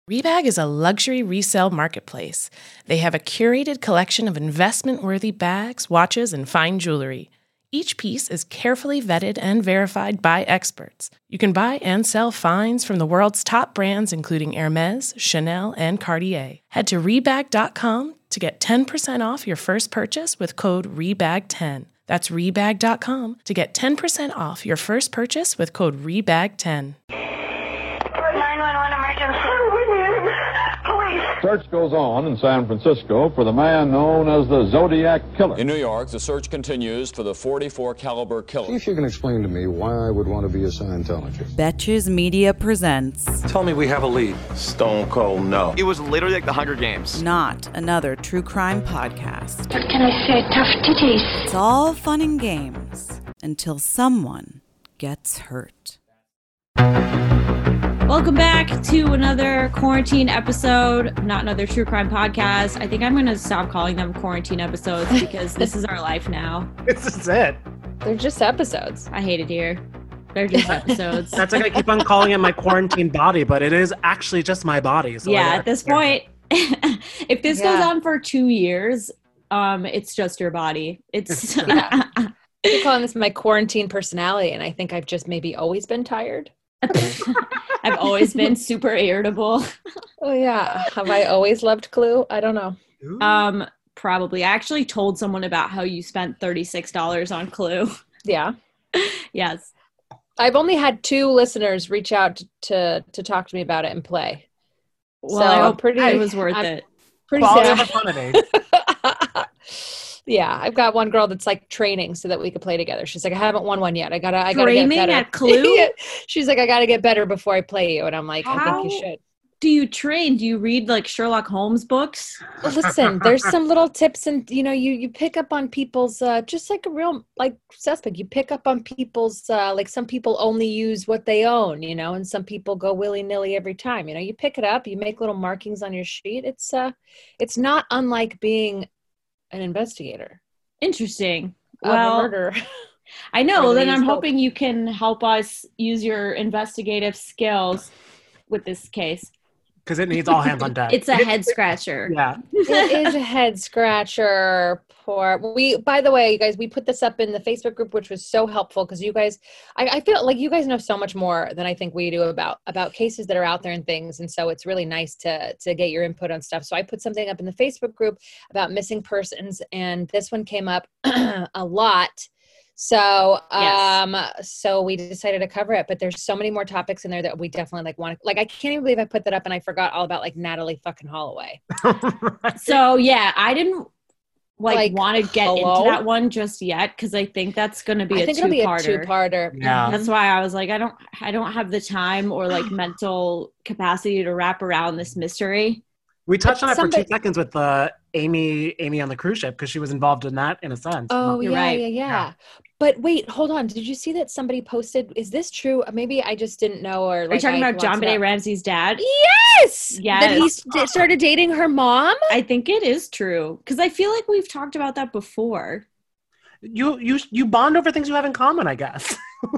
Rebag is a luxury resale marketplace. They have a curated collection of investment-worthy bags, watches, and fine jewelry. Each piece is carefully vetted and verified by experts. You can buy and sell finds from the world's top brands including Hermes, Chanel, and Cartier. Head to Rebag.com to get 10% off your first purchase with code REBAG10. That's Rebag.com to get 10% off your first purchase with code REBAG10. 911 emergency. Police. Search goes on in San Francisco for the man known as the Zodiac Killer. In New York, the search continues for the .44 caliber killer. See if you can explain to me why I would want to be a Scientologist. Betches Media presents Tell me we have a lead. Stone cold no. It was literally like the Hunger Games. Not another true crime podcast. What can I say? Tough titties. It's all fun and games until someone gets hurt. Welcome back to another quarantine episode, not another true crime podcast. I think I'm going to stop calling them quarantine episodes because this is our life now. This is it. They're just episodes. I hate it here. They're just episodes. That's like I keep on calling it my quarantine body, but it is actually just my body. So yeah, at this point, if this goes on for 2 years, it's just your body. It's You're calling this my quarantine personality, and I think I've just maybe always been tired. I've always been super irritable. Oh yeah. Have I always loved Clue? I don't know. Probably. I actually told someone about how you spent $36 on Clue. Yeah. Yes. I've only had 2 listeners reach out to talk to me about it and play. Well, so I hope pretty, it was worth it. Pretty quality. Yeah, I've got one girl that's like training so that we could play together. She's like, I haven't won one yet. I gotta get better. At Clue? She's like, I gotta get better before I play you. And I'm like, I think you should. Do you train? Do you read like Sherlock Holmes books? Well, listen, there's some little tips, and you pick up on people's just like a real like suspect. You pick up on people's like some people only use what they own, and some people go willy nilly every time. You pick it up, you make little markings on your sheet. It's not unlike being an investigator. Interesting. Well, murder. I know. Then I'm hoping you can help us use your investigative skills with this case. Because it needs all hands on deck. It's a head scratcher. Yeah. It is a head scratcher. By the way, you guys, we put this up in the Facebook group, which was so helpful because you guys, I feel like you guys know so much more than I think we do about cases that are out there and things. And so it's really nice to get your input on stuff. So I put something up in the Facebook group about missing persons, and this one came up a lot. So, so we decided to cover it, but there's so many more topics in there that we definitely want to, I can't even believe I put that up and I forgot all about Natalie fucking Holloway. Right. So yeah, I didn't want to get into that one just yet. Cause I think that's going to be it'll be a two-parter. Yeah. That's why I was like, I don't have the time or mental capacity to wrap around this mystery. We touched on it for 2 seconds with Amy on the cruise ship because she was involved in that in a sense. Oh, You're right. Yeah. But wait, hold on. Did you see that somebody posted? Is this true? Maybe I just didn't know. Or are you talking about JonBenet Ramsey's dad? Yes. That he started dating her mom? I think it is true because I feel like we've talked about that before. You bond over things you have in common, I guess.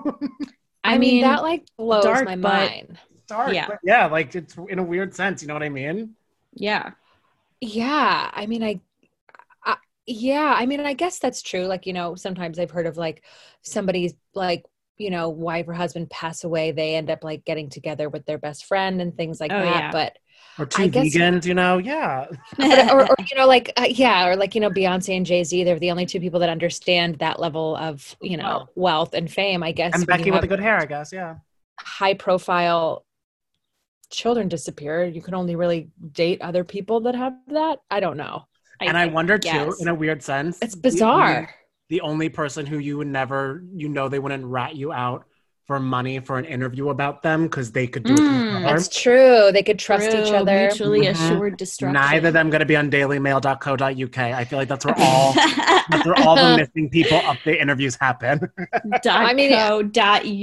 I mean that blows my mind. Dark, yeah. But yeah, it's in a weird sense. You know what I mean? Yeah. Yeah. I mean, I guess that's true. Sometimes I've heard of somebody's wife or husband pass away. They end up getting together with their best friend and things like that. Yeah. But or 2 vegans, yeah. or Beyonce and Jay-Z, they're the only 2 people that understand that level of, wealth and fame, I guess. And Becky with the good hair, I guess. Yeah. High profile children disappear. You can only really date other people that have that. I don't know. I wonder too, in a weird sense, it's bizarre. The only person who you would never, they wouldn't rat you out for money for an interview about them because they could do it themselves. That's true. They could trust each other. Mutually assured destruction. Neither of them going to be on dailymail.co.uk. I feel like that's where all the missing people update interviews happen. .co.uk.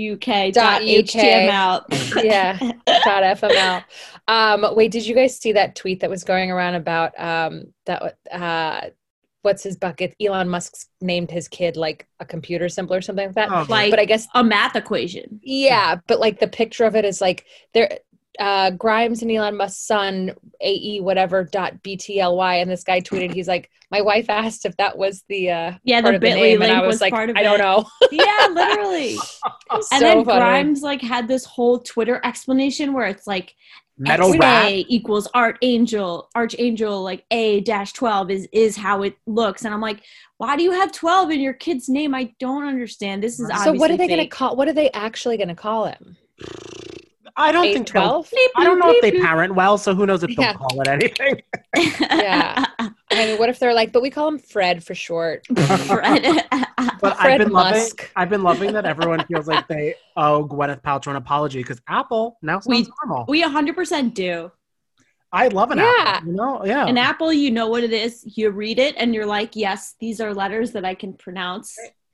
.html. Yeah. .fml. Wait, did you guys see that tweet that was going around about what's his bucket? Elon Musk's named his kid a computer symbol or something like that. But I guess a math equation. Yeah, but the picture of it is there. Grimes and Elon Musk's son, AE whatever .btly, and this guy tweeted, he's like, my wife asked if that was the part the of the Bitly name, link and I was like, part of I don't it. know. Yeah, literally. And So then funny. Grimes like had this whole Twitter explanation where it's like Metal XA rat. equals archangel like A-12 is how it looks. And I'm like, why do you have 12 in your kid's name? I don't understand. This is obviously So what are they going to fake. call? What are they actually going to to call him? I don't think 12. I don't know if they parent well, so who knows if they'll Yeah. call it anything. Yeah. I mean, what if they're like, but we call him Fred for short. Fred. But Fred Musk. I've been loving that everyone feels like they owe Gwyneth Paltrow an apology because Apple now sounds normal. We 100% do. I love an apple. You know, yeah. An apple, you know what it is. You read it and you're like, yes, these are letters that I can pronounce.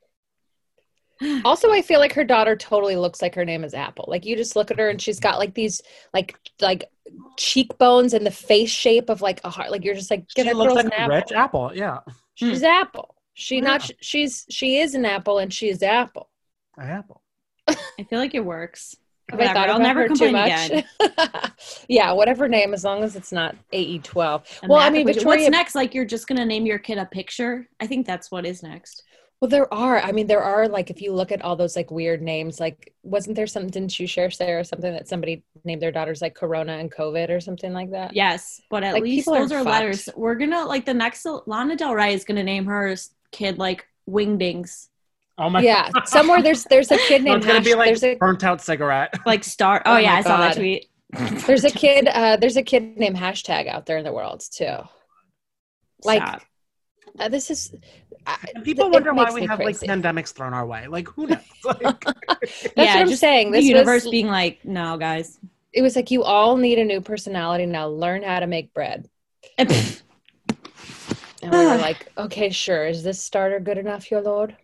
Also, I feel like her daughter totally looks like her name is Apple. Like you just look at her and she's got like these like cheekbones and the face shape of like a heart. Like you're just like, She that looks girl's like an a apple. rich apple. Yeah. She's Apple. She is an apple and she is Apple. An apple. I feel like it works. Have I thought I'll about never her complain too much? again. Yeah, whatever name, as long as it's not AE12. And Well, that- I mean, Victoria. what's next? Like you're just gonna name your kid a picture? I think that's what is next. Well, there are like, if you look at all those like weird names, like wasn't there something? Didn't you share, Sarah, something that somebody named their daughters like Corona and COVID or something like that? Yes, but at Like, least people those are are fucked. letters. We're gonna like the next Lana Del Rey is gonna name her kid like Wingdings. Oh my Yeah, God. somewhere there's a kid No, named it's gonna be like there's a burnt out cigarette. Like Star. Oh, Oh yeah, my I saw that God. tweet. there's a kid named Hashtag out there in the world too. Like Stop. this is And people it wonder why makes we me have crazy. like pandemics thrown our way. Like who knows? Like, That's what I'm just saying. The This universe was, being like, no, guys. it was like you all need a new personality now. Learn how to make bread. And we were like, okay, sure. Is this starter good enough, your lord?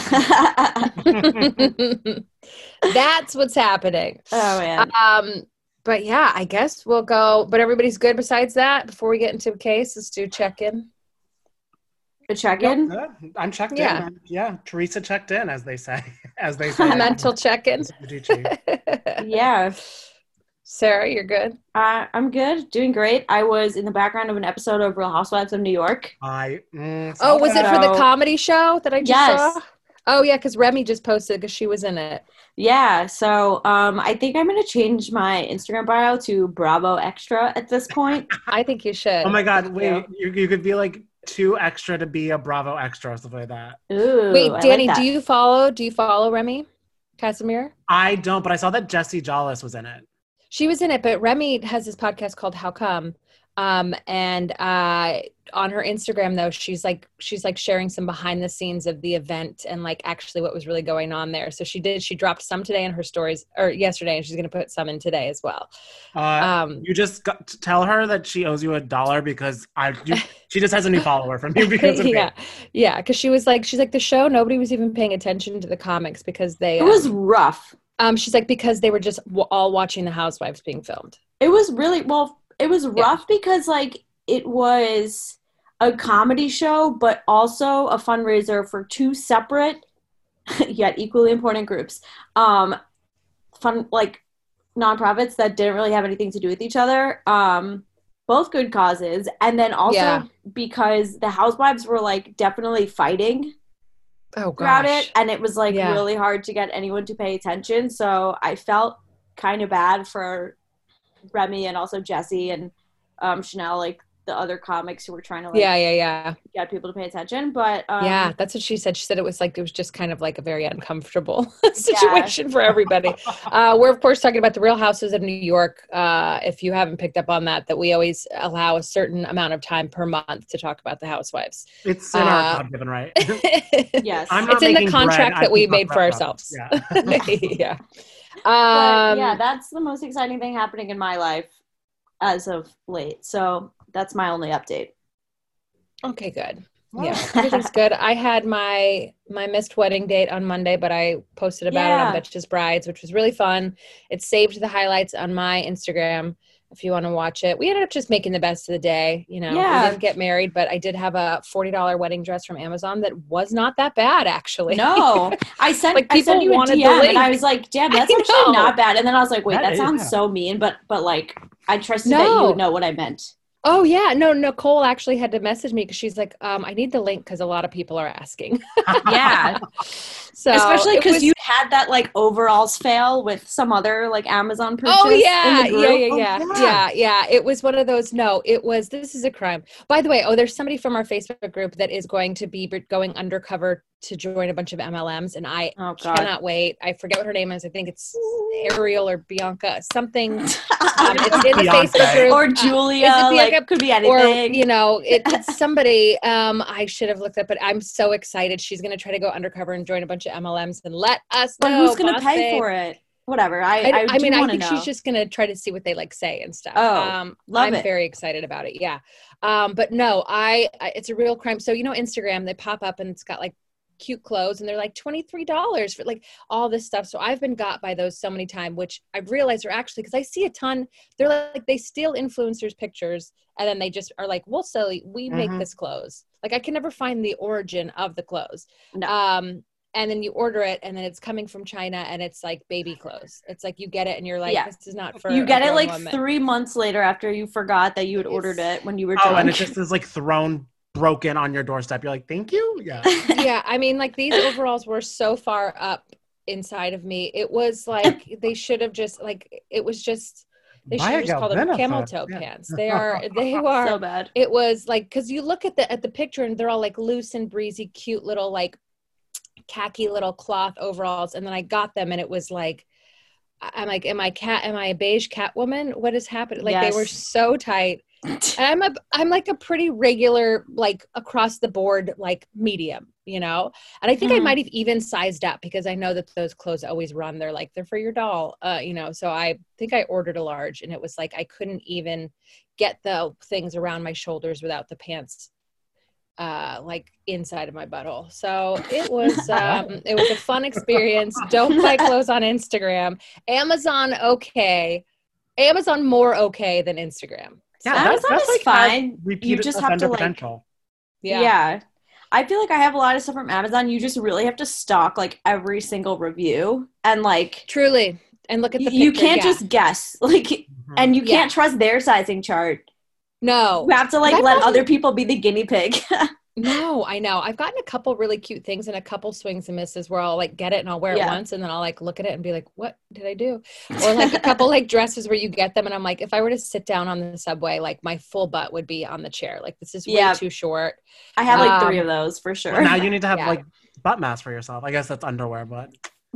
That's what's happening. Oh man. But yeah, I guess we'll go. But everybody's good besides that. Before we get into a case, let's do check-in. A check-in? good. I'm checked Yeah. in. Yeah, Teresa checked in, as they say. As they say. Mental check-in. Yeah. Sarah, you're good. I'm good. Doing great. I was in the background of an episode of Real Housewives of New York. Oh, was it for the comedy show that I just Yes. saw? Oh, yeah, because Remy just posted because she was in it. Yeah, so I think I'm going to change my Instagram bio to Bravo Extra at this point. I think you should. Oh my God! Wait, you could be like too extra to be a Bravo extra or something like that. Ooh, Wait, I Danny, like that. do you follow Remy Casimir? I don't, but I saw that Jessie Jollis was in it. She was in it, but Remy has this podcast called How Come? And on her Instagram though, she's like sharing some behind the scenes of the event and like actually what was really going on there. So she dropped some today in her stories or yesterday, and she's going to put some in today as well. You just got to tell her that she owes you $1 because she just has a new follower from you because of me. Yeah. Because she's like the show, nobody was even paying attention to the comics because It was rough. She's like, because they were just all watching the Housewives being filmed. It was really, it was rough because like it was a comedy show, but also a fundraiser for two separate yet equally important groups. Like nonprofits that didn't really have anything to do with each other. Both good causes. And then also because the Housewives were like definitely fighting throughout it. And it was like really hard to get anyone to pay attention. So I felt kind of bad for Remy and also Jessie and Chanel, like the other comics who were trying to get people to pay attention. But that's what she said. She said it was just kind of like a very uncomfortable situation for everybody. We're of course talking about the Real Houses of New York. If you haven't picked up on that we always allow a certain amount of time per month to talk about the Housewives. It's in our God-given right. Yes, it's in the contract that we made for ourselves. Yeah. But, that's the most exciting thing happening in my life as of late. So that's my only update. Okay, good. Yeah, everything's good. I had my missed wedding date on Monday, but I posted about it on Betches Brides, which was really fun. It saved the highlights on my Instagram. if you want to watch it. We ended up just making the best of the day. You know, Yeah. we didn't get married, but I did have a $40 wedding dress from Amazon that was not that bad, actually. No, I sent Like, I sent people you a wanted the DM link. and I was like, damn, that's I actually know. not bad. And then I was like, wait, That that is, sounds yeah. so mean, but like I trusted that you would know what I meant. Oh yeah, no, Nicole actually had to message me because she's like, I need the link because a lot of people are asking. Yeah. So especially it because was- you had that like overalls fail with some other like Amazon purchase. Oh yeah, in the group. yeah. It was one of those. No, it was. This is a crime. By the way, there's somebody from our Facebook group that is going to be going undercover to join a bunch of MLMs, and I cannot wait. I forget what her name is. I think it's Ariel or Bianca, something. It's in the Facebook group. Or Julia, Is it Bianca? like could be Or, anything. you know, it's somebody. I should have looked up, but I'm so excited. She's going to try to go undercover and join a bunch of MLMs and let us know. But who's going to boss pay babe. for it? Whatever. I mean, I think know. she's just going to try to see what they like say and stuff. Oh, love I'm it. very excited about it. Yeah. But no, it's a real crime. So, you know, Instagram, they pop up and it's got like cute clothes and they're like $23 for like all this stuff. So I've been got by those so many times, which I've realized are actually, because I see a ton, they're like, they steal influencers' pictures and then they just are like, we'll sell you, we make this clothes. Like I can never find the origin of the clothes. No. And then you order it and then it's coming from China and it's like baby clothes. It's like you get it and you're like, this is not for you get it like woman. 3 months later after you forgot that you had ordered it when you were drunk. Oh, and it just is like thrown broken on your doorstep. You're like, thank you. Yeah. Yeah. I mean, like these overalls were so far up inside of me. It was like, they should have just like, it was just, they should have just called them camel toe pants. They are so bad. It was like, cause you look at the picture and they're all like loose and breezy, cute little, like khaki little cloth overalls. And then I got them and it was like, I'm like, am I a beige cat woman? What has happened? Like They were so tight. And I'm like a pretty regular, like across the board, like medium, you know? And I think I might have even sized up because I know that those clothes always run. They're like, they're for your doll, you know? So I think I ordered a large and it was like, I couldn't even get the things around my shoulders without the pants like inside of my butthole. So it was a fun experience. Don't buy clothes on Instagram. Amazon, okay. Amazon more okay than Instagram. Yeah, Amazon is like fine. You just have to like, potential. Yeah. I feel like I have a lot of stuff from Amazon. You just really have to stalk like every single review and like truly and look at the you can't just guess like and you can't trust their sizing chart. No. You have to like let other people be the guinea pig. No, I know. I've gotten a couple really cute things and a couple swings and misses where I'll like get it and I'll wear it once and then I'll like look at it and be like, what did I do? Or like a couple like dresses where you get them and I'm like, if I were to sit down on the subway, like my full butt would be on the chair. Like this is way too short. I have like 3 of those for sure. Well, now you need to have like butt masks for yourself. I guess that's underwear, but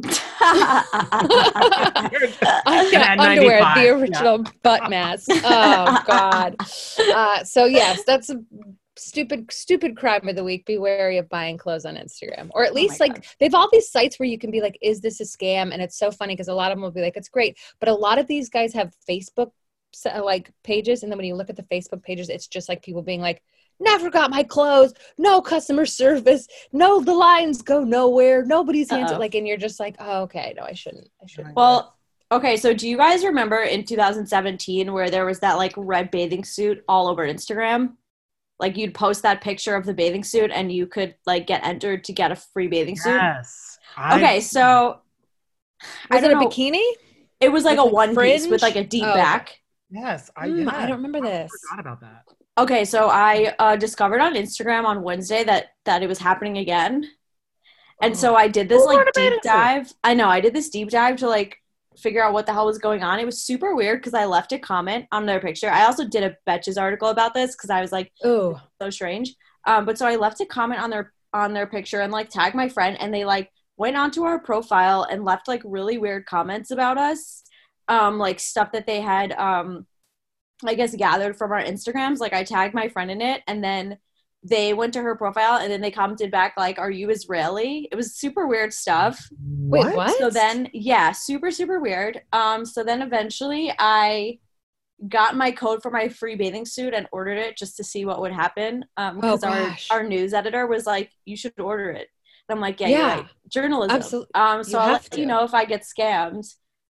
underwear, the original butt mask. Oh God. So yes, that's a stupid crime of the week. Be wary of buying clothes on Instagram, or at least like they've all these sites where you can be like, is this a scam? And it's so funny because a lot of them will be like, it's great, but a lot of these guys have Facebook like pages, and then when you look at the Facebook pages, it's just like people being like, never got my clothes, no customer service, no, the lines go nowhere, nobody's answered. Like, and you're just like, oh, okay, no, I shouldn't. Well, okay, so do you guys remember in 2017 where there was that like red bathing suit all over Instagram? Like you'd post that picture of the bathing suit and you could like get entered to get a free bathing suit. Yes. Okay, so was it a bikini? It was like a one piece with like a deep back. Yes, I don't remember this. I forgot about that. Okay, so I discovered on Instagram on Wednesday that it was happening again. And so I did this like deep dive. I know, I did this deep dive to like figure out what the hell was going on. It was super weird because I left a comment on their picture. I also did a Betches article about this because I was like, oh, so strange. But so I left a comment on their picture and like tagged my friend, and they like went onto our profile and left like really weird comments about us. Like stuff that they had I guess gathered from our Instagrams. Like I tagged my friend in it, and then they went to her profile and then they commented back like, are you Israeli? It was super weird stuff. Wait, what? So then, yeah, super, super weird. So then eventually I got my code for my free bathing suit and ordered it just to see what would happen. Because our news editor was like, you should order it. And I'm like, yeah. You're right. Journalism. Absolutely. So I'll let you know if I get scammed.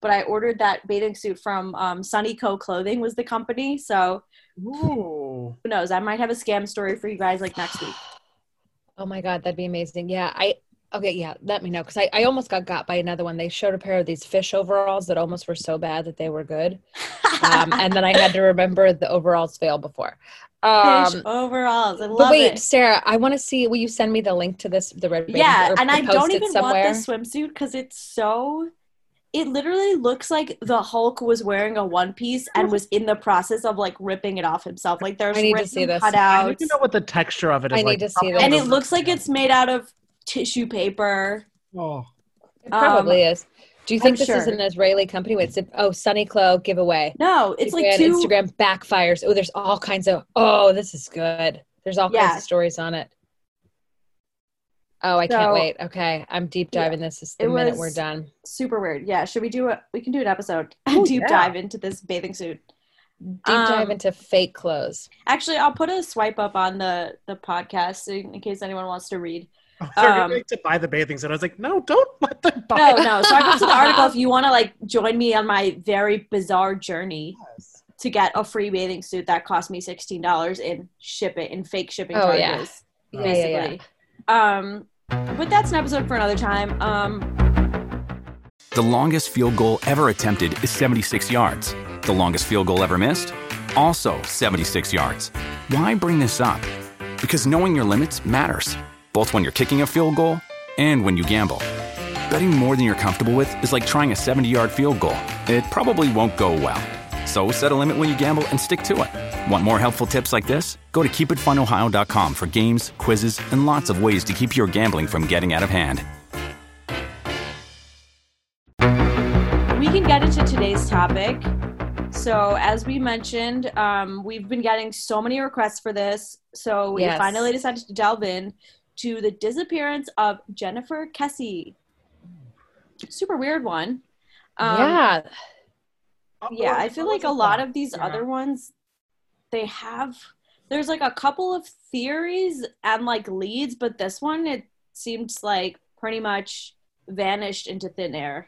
but I ordered that bathing suit from Sunny Co Clothing was the company. So Ooh. Who knows? I might have a scam story for you guys like next week. Oh my God, that'd be amazing. Yeah, let me know, because I almost got by another one. They showed a pair of these fish overalls that almost were so bad that they were good. And then I had to remember the overalls failed before. Fish overalls. I love it. Sarah, I want to see, will you send me the link to this, the red? Yeah, and I don't even want this swimsuit because it literally looks like the Hulk was wearing a one piece and was in the process of like ripping it off himself. Like there's cutouts. I need to know what the texture of it is. I need to see this. And it looks like it's made out of tissue paper. Oh, it probably is. Do you think this is an Israeli company? Sunny Clo giveaway. No, it's like Instagram backfires. Oh, there's all kinds of. Oh, this is good. There's all kinds of stories on it. Oh, I can't wait. Okay, I'm deep diving this. Is the minute we're done. Super weird. Yeah, should we do it? We can do an episode. Dive into this bathing suit. Deep dive into fake clothes. Actually, I'll put a swipe up on the podcast in case anyone wants to read. They're going to buy the bathing suit. I was like, no, don't let them buy it. No. So I posted the article if you want to like join me on my very bizarre journey to get a free bathing suit that cost me $16 in fake shipping charges. Basically. But that's an episode for another time. The longest field goal ever attempted is 76 yards. The longest field goal ever missed? Also 76 yards. Why bring this up? Because knowing your limits matters, both when you're kicking a field goal and when you gamble. Betting more than you're comfortable with is like trying a 70-yard field goal. It probably won't go well. So set a limit when you gamble and stick to it. Want more helpful tips like this? Go to keepitfunohio.com for games, quizzes, and lots of ways to keep your gambling from getting out of hand. We can get into today's topic. So as we mentioned, we've been getting so many requests for this. So we finally decided to delve in to the disappearance of Jennifer Kesse. Super weird one. Yeah, I feel like a lot of these other ones, there's like a couple of theories and like leads, but this one, it seems like pretty much vanished into thin air.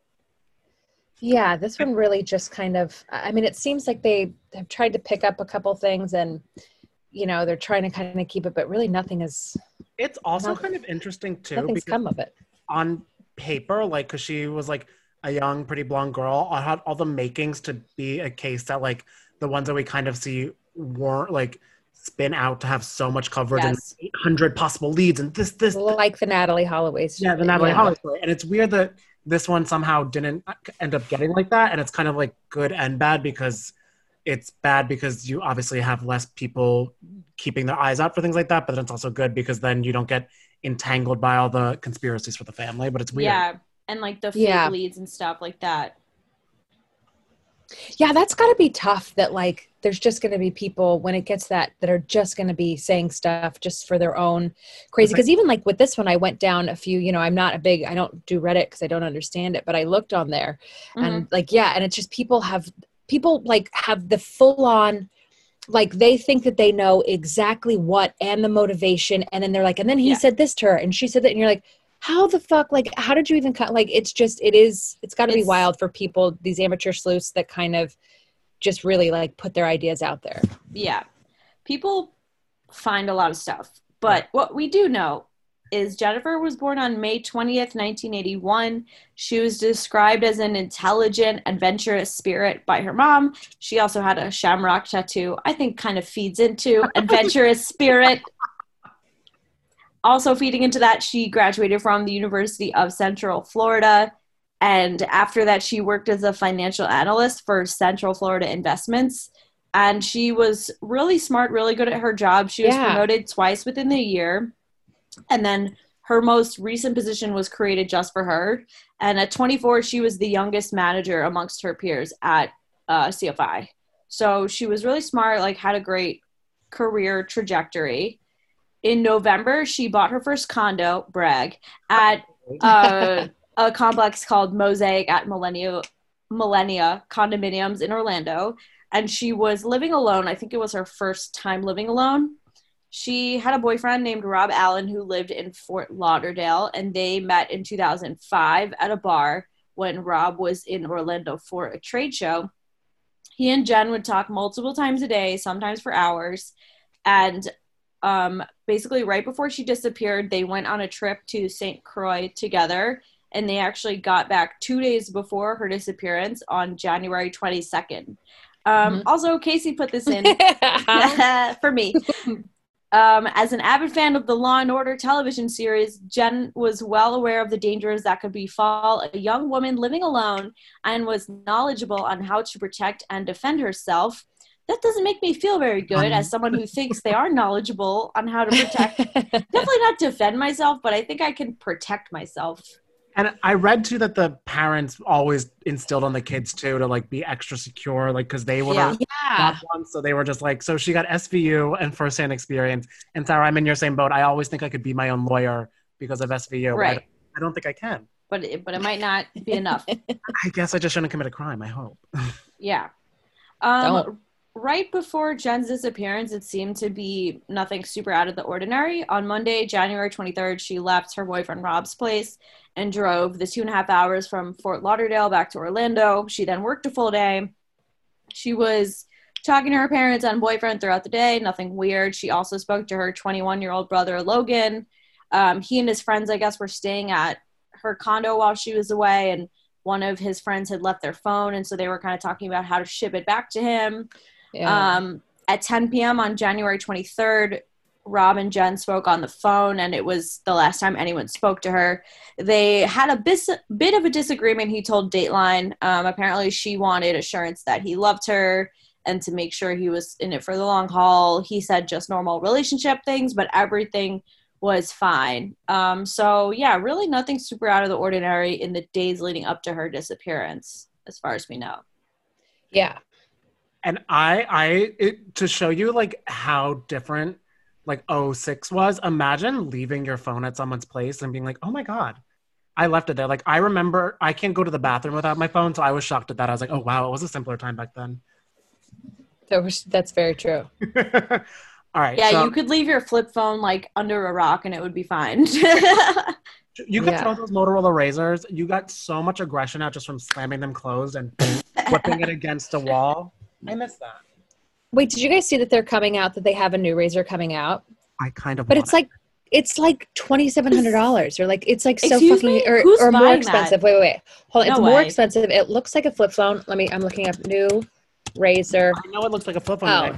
Yeah, this one really just kind of, I mean, it seems like they have tried to pick up a couple things and, you know, they're trying to kind of keep it, but really nothing is. It's also kind of interesting too. Nothing's come of it. On paper, like, because she was like a young, pretty blonde girl, I had all the makings to be a case that like the ones that we kind of see weren't like spin out to have so much coverage and 800 possible leads and this. Like the Natalie Holloway story. Yeah, the Natalie Holloway story. And it's weird that this one somehow didn't end up getting like that. And it's kind of like good and bad because it's bad because you obviously have less people keeping their eyes out for things like that. But then it's also good because then you don't get entangled by all the conspiracies for the family. But it's weird. Yeah. And like the fake leads and stuff like that. Yeah, that's got to be tough that like there's just going to be people when it gets that are just going to be saying stuff just for their own crazy. Because even like with this one, I went down a few, you know, I don't do Reddit because I don't understand it, but I looked on there and like, and it's just people have the full on, like they think that they know exactly what and the motivation. And then they're like, and then he said this to her and she said that. And you're like, how the fuck, like, how did you even cut? Like, it's got to be wild for people, these amateur sleuths that kind of just really like put their ideas out there. Yeah. People find a lot of stuff. But what we do know is Jennifer was born on May 20th, 1981. She was described as an intelligent, adventurous spirit by her mom. She also had a shamrock tattoo, I think kind of feeds into adventurous spirit. Also feeding into that, she graduated from the University of Central Florida. And after that, she worked as a financial analyst for Central Florida Investments. And she was really smart, really good at her job. She was promoted twice within the year. And then her most recent position was created just for her. And at 24, she was the youngest manager amongst her peers at CFI. So she was really smart, like had a great career trajectory. In November, she bought her first condo, brag, at a complex called Mosaic at Millennia Condominiums in Orlando. And she was living alone. I think it was her first time living alone. She had a boyfriend named Rob Allen who lived in Fort Lauderdale, and they met in 2005 at a bar when Rob was in Orlando for a trade show. He and Jen would talk multiple times a day, sometimes for hours. And basically right before she disappeared, they went on a trip to St. Croix together. And they actually got back 2 days before her disappearance on January 22nd. Also, Casey put this in for me. As an avid fan of the Law & Order television series, Jen was well aware of the dangers that could befall a young woman living alone and was knowledgeable on how to protect and defend herself. That doesn't make me feel very good as someone who thinks they are knowledgeable on how to protect. Definitely not defend myself, but I think I can protect myself. And I read too that the parents always instilled on the kids too to like be extra secure, like because they were not ones, so they were just like, so she got SVU and firsthand experience. And Sarah, I'm in your same boat. I always think I could be my own lawyer because of SVU. Right. I don't think I can. But it might not be enough. I guess I just shouldn't commit a crime. I hope. Yeah. Right before Jen's disappearance, it seemed to be nothing super out of the ordinary. On Monday, January 23rd, she left her boyfriend Rob's place and drove the 2.5 hours from Fort Lauderdale back to Orlando. She then worked a full day. She was talking to her parents and boyfriend throughout the day, nothing weird. She also spoke to her 21-year-old brother, Logan. He and his friends, I guess, were staying at her condo while she was away, and one of his friends had left their phone, and so they were kind of talking about how to ship it back to him. Yeah. At 10 p.m. on January 23rd, Rob and Jen spoke on the phone, and it was the last time anyone spoke to her. They had a bit of a disagreement, he told Dateline. Apparently she wanted assurance that he loved her and to make sure he was in it for the long haul. He said just normal relationship things, but everything was fine. So yeah, really nothing super out of the ordinary in the days leading up to her disappearance, as far as we know. Yeah. And to show you like how different like 06 was, imagine leaving your phone at someone's place and being like, oh my God, I left it there. Like I remember I can't go to the bathroom without my phone. So I was shocked at that. I was like, oh wow, it was a simpler time back then. That's very true. All right. Yeah, so, you could leave your flip phone like under a rock and it would be fine. You could throw those Motorola Razors. You got so much aggression out just from slamming them closed and whipping it against a wall. I miss that. Wait, did you guys see that they're coming out, that they have a new Razor coming out? I kind of But it's like $2,700 or like, it's like so fucking, or more expensive. That? Wait. Hold on. No it's way. More expensive. It looks like a flip phone. I'm looking up new Razor. I know it looks like a flip phone.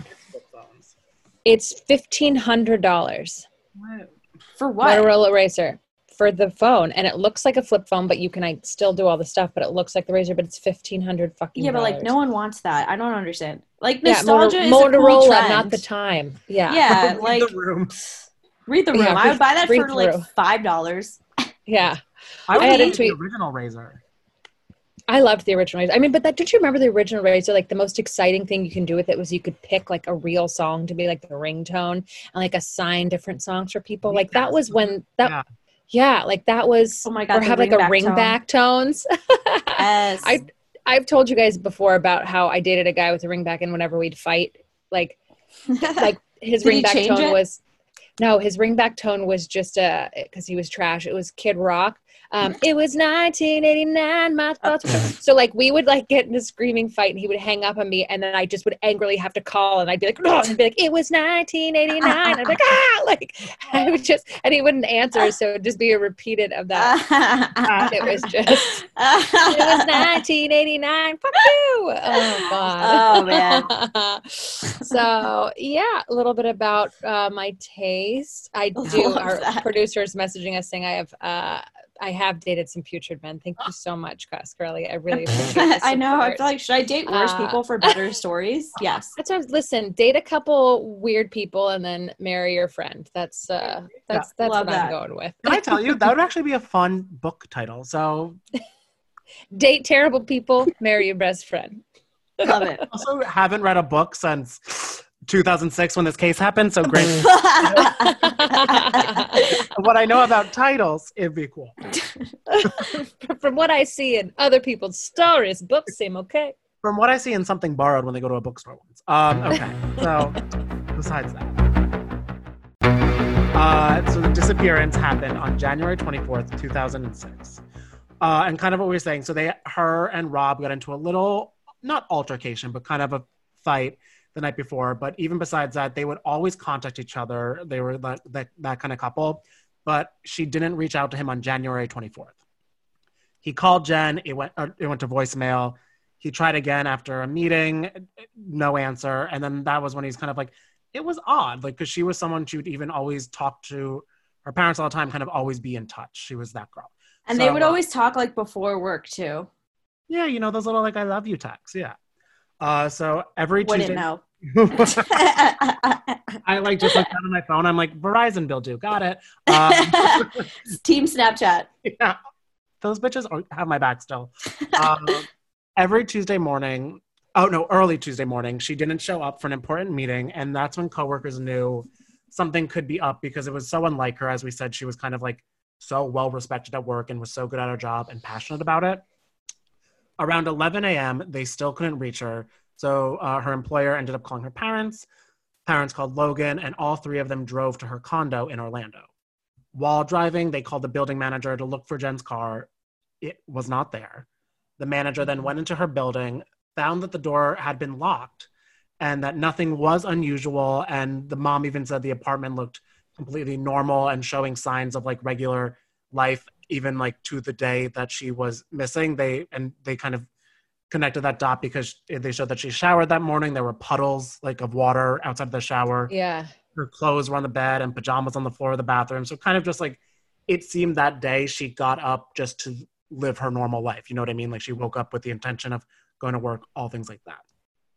It's $1,500. For what? Motorola Razor. For the phone, and it looks like a flip phone, but you can still do all the stuff, but it looks like the Razor, but it's $1,500 fucking. Yeah, but like no one wants that. I don't understand. Like nostalgia is Motorola, a cool trend. Not the time. Yeah. Yeah, like read the room. Read the room. I would buy that for like $5. Yeah, I had the original Razor. I loved the original Razor. I mean, but don't you remember the original Razor? Like the most exciting thing you can do with it was you could pick like a real song to be like the ringtone and like assign different songs for people. Like that was when that. Yeah. Yeah, like that was. Oh my God! Or have like a ringback tones. Yes. I've told you guys before about how I dated a guy with a ringback, and whenever we'd fight, like his ringback tone was. No, his ringback tone was just because he was trash. It was Kid Rock. It was 1989. My thoughts. So like we would like get in a screaming fight, and he would hang up on me, and then I just would angrily have to call, and I'd be like, no, and be like, it was 1989. I'd be like, like I would just, and he wouldn't answer, so it'd just be a repeated of that. It was just, it was 1989. Fuck you. Oh God. Oh man. So yeah, a little bit about my taste. I do. Our producer's messaging us saying I have dated some putrid men. Thank you so much, Curly. I really appreciate it. I know. I feel like, should I date worse people for better stories? Yes. That's what, listen, date a couple weird people and then marry your friend. That's what I'm going with. Can I tell you, that would actually be a fun book title. So date terrible people, marry your best friend. Love it. Also haven't read a book since 2006 when this case happened, so great. What I know about titles, it'd be cool. From what I see in other people's stories, books seem okay. From what I see in Something Borrowed when they go to a bookstore once. Okay, so besides that. So the disappearance happened on January 24th, 2006. And kind of what we were saying. So her and Rob got into a little, not altercation, but kind of a fight the night before. But even besides that, they would always contact each other. They were that kind of couple. But she didn't reach out to him on January 24th. He called Jen. It went to voicemail. He tried again after a meeting, no answer. And then that was when he's kind of like, it was odd, like, because she was someone she would even always talk to her parents all the time, kind of always be in touch. She was that girl. And they would always talk like before work too. Yeah, you know, those little like I love you texts. Yeah. So every Wouldn't Tuesday. know. I like just looked down on my phone. I'm like, Verizon bill due. Got it. Team Snapchat. Yeah. Those bitches have my back still. Every Tuesday morning, early Tuesday morning, she didn't show up for an important meeting. And that's when coworkers knew something could be up because it was so unlike her. As we said, she was kind of like so well respected at work and was so good at her job and passionate about it. Around 11 a.m., they still couldn't reach her. So her employer ended up calling her parents. Parents called Logan, and all three of them drove to her condo in Orlando. While driving, they called the building manager to look for Jen's car. It was not there. The manager then went into her building, found that the door had been locked and that nothing was unusual. And the mom even said the apartment looked completely normal and showing signs of like regular life, even like to the day that she was missing. They kind of connected that dot because they showed that she showered that morning. There were puddles like of water outside the shower. Yeah. Her clothes were on the bed and pajamas on the floor of the bathroom. So kind of just like, it seemed that day she got up just to live her normal life. You know what I mean? Like she woke up with the intention of going to work, all things like that.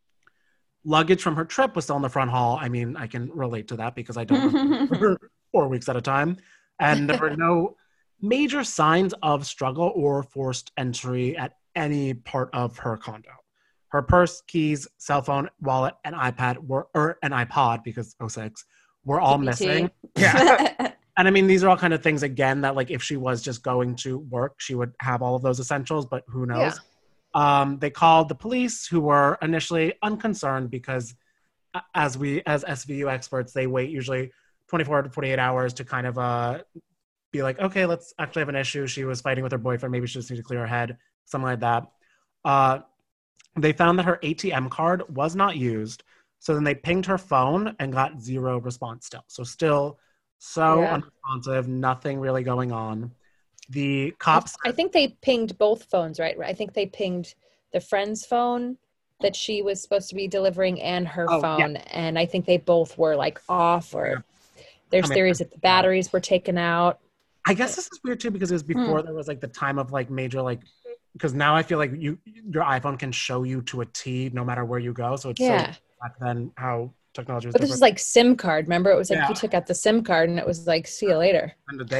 Luggage from her trip was still in the front hall. I mean, I can relate to that because I don't for 4 weeks at a time. And there were no major signs of struggle or forced entry at any part of her condo. Her purse, keys, cell phone, wallet, and iPad an iPod because 06 were all missing. Yeah. And I mean, these are all kind of things, again, that like if she was just going to work, she would have all of those essentials, but who knows? Yeah. They called the police, who were initially unconcerned because as SVU experts, they wait usually 24 to 48 hours to kind of be like, okay, let's actually have an issue. She was fighting with her boyfriend. Maybe she just needs to clear her head, something like that. They found that her ATM card was not used. So then they pinged her phone and got zero response still. So still so unresponsive, nothing really going on. The cops... I think they pinged both phones, right? I think they pinged the friend's phone that she was supposed to be delivering and her phone. Yeah. And I think they both were like off or there's theories that the batteries were taken out. I guess this is weird too because it was before there was like the time of like major like... Because now I feel like your iPhone can show you to a T no matter where you go. So it's so back then how... technology was but different. This is like SIM card. Remember, it was like you took out the SIM card and it was like, see you later.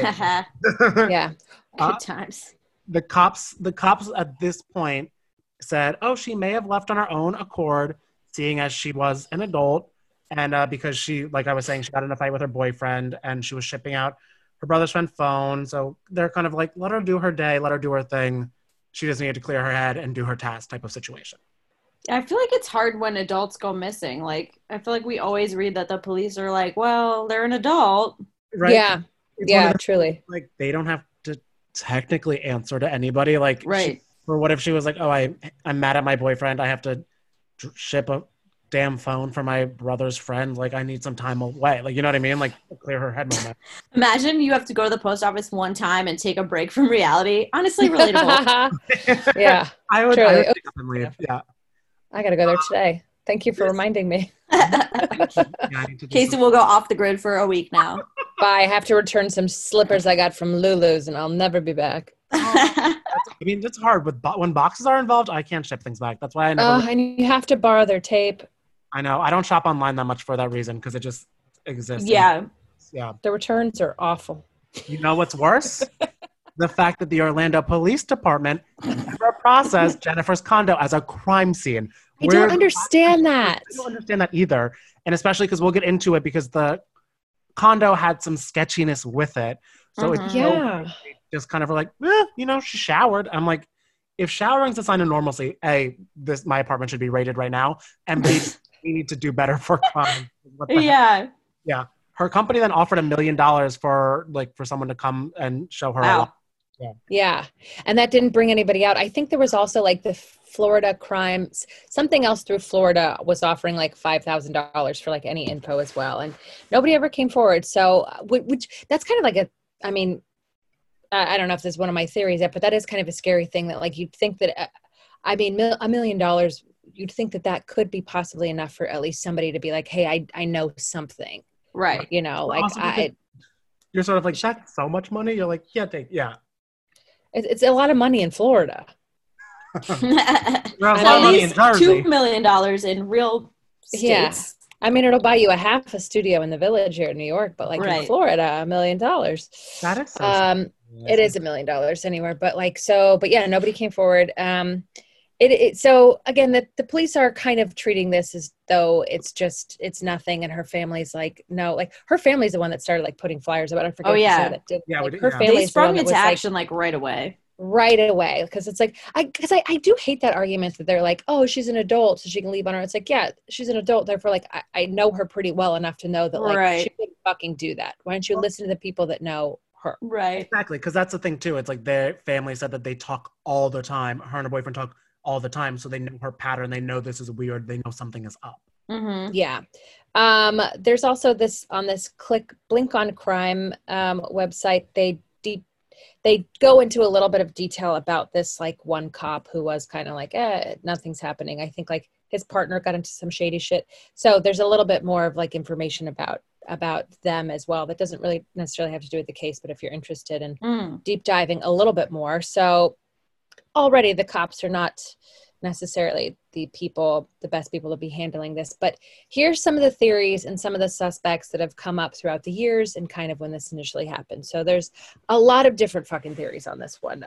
Yeah. Good times. The cops at this point said, oh, she may have left on her own accord, seeing as she was an adult. And because she, like I was saying, she got in a fight with her boyfriend and she was shipping out her brother's friend phone. So they're kind of like, let her do her day, let her do her thing. She just needed to clear her head and do her task type of situation. I feel like it's hard when adults go missing. Like, I feel like we always read that the police are like, well, they're an adult. Right? Yeah. Yeah, truly. Like, they don't have to technically answer to anybody. Like, right. Or what if she was like, oh, I'm mad at my boyfriend. I have to ship a damn phone for my brother's friend. Like, I need some time away. Like, you know what I mean? Like, a clear her head moment. Imagine you have to go to the post office one time and take a break from reality. Honestly, relatable. Yeah. I would pick up and leave. Yeah. I got to go there today. Thank you for reminding me. Casey will go off the grid for a week now. Bye. I have to return some slippers I got from Lulu's and I'll never be back. I mean, it's hard. When boxes are involved, I can't ship things back. That's why I never... and you have to borrow their tape. I know. I don't shop online that much for that reason because it just exists. Yeah. Yeah. The returns are awful. You know what's worse? The fact that the Orlando Police Department never processed Jennifer's condo as a crime scene. I don't understand that. I don't understand that either. And especially because we'll get into it because the condo had some sketchiness with it. So it's just kind of like, she showered. I'm like, if showering's a sign of normalcy, A, my apartment should be rated right now. And B, we need to do better for crime. Yeah. Yeah. Her company then offered $1 million for someone to come and show her. Wow. Yeah. And that didn't bring anybody out. I think there was also like the Florida crimes, something else through Florida was offering like $5,000 for like any info as well. And nobody ever came forward. So, which that's kind of like I don't know if this is one of my theories yet, but that is kind of a scary thing that like, you'd think that, $1 million, you'd think that could be possibly enough for at least somebody to be like, hey, I know something. Right. You know, like you're sort of like, that's so much money. You're like, yeah. It's a lot of money in Florida. At least $2 million in real states. Yeah. I mean, it'll buy you a half a studio in the Village here in New York, but like in Florida, $1 million. That is so it is $1 million anywhere, but like, but yeah, nobody came forward. So again, the police are kind of treating this as though it's nothing. And her family's like, no, like her family's the one that started like putting flyers about it. I forget that did. Yeah, like, her family sprung into action like right away. Right away. Because it's like, I do hate that argument that they're like, oh, she's an adult, so she can leave on her. It's like, yeah, she's an adult. Therefore, like, I know her pretty well enough to know that like she wouldn't fucking do that. Why don't you listen to the people that know her? Right. Exactly. Because that's the thing too. It's like their family said that they talk all the time. Her and her boyfriend talk all the time. So they know her pattern. They know this is weird. They know something is up. Mm-hmm. Yeah. There's also this on this Blink on Crime website. They go into a little bit of detail about this, like one cop who was kind of like, nothing's happening. I think like his partner got into some shady shit. So there's a little bit more of like information about them as well. That doesn't really necessarily have to do with the case, but if you're interested in deep diving a little bit more. So already the cops are not necessarily the best people to be handling this, but here's some of the theories and some of the suspects that have come up throughout the years and kind of when this initially happened. So there's a lot of different fucking theories on this one.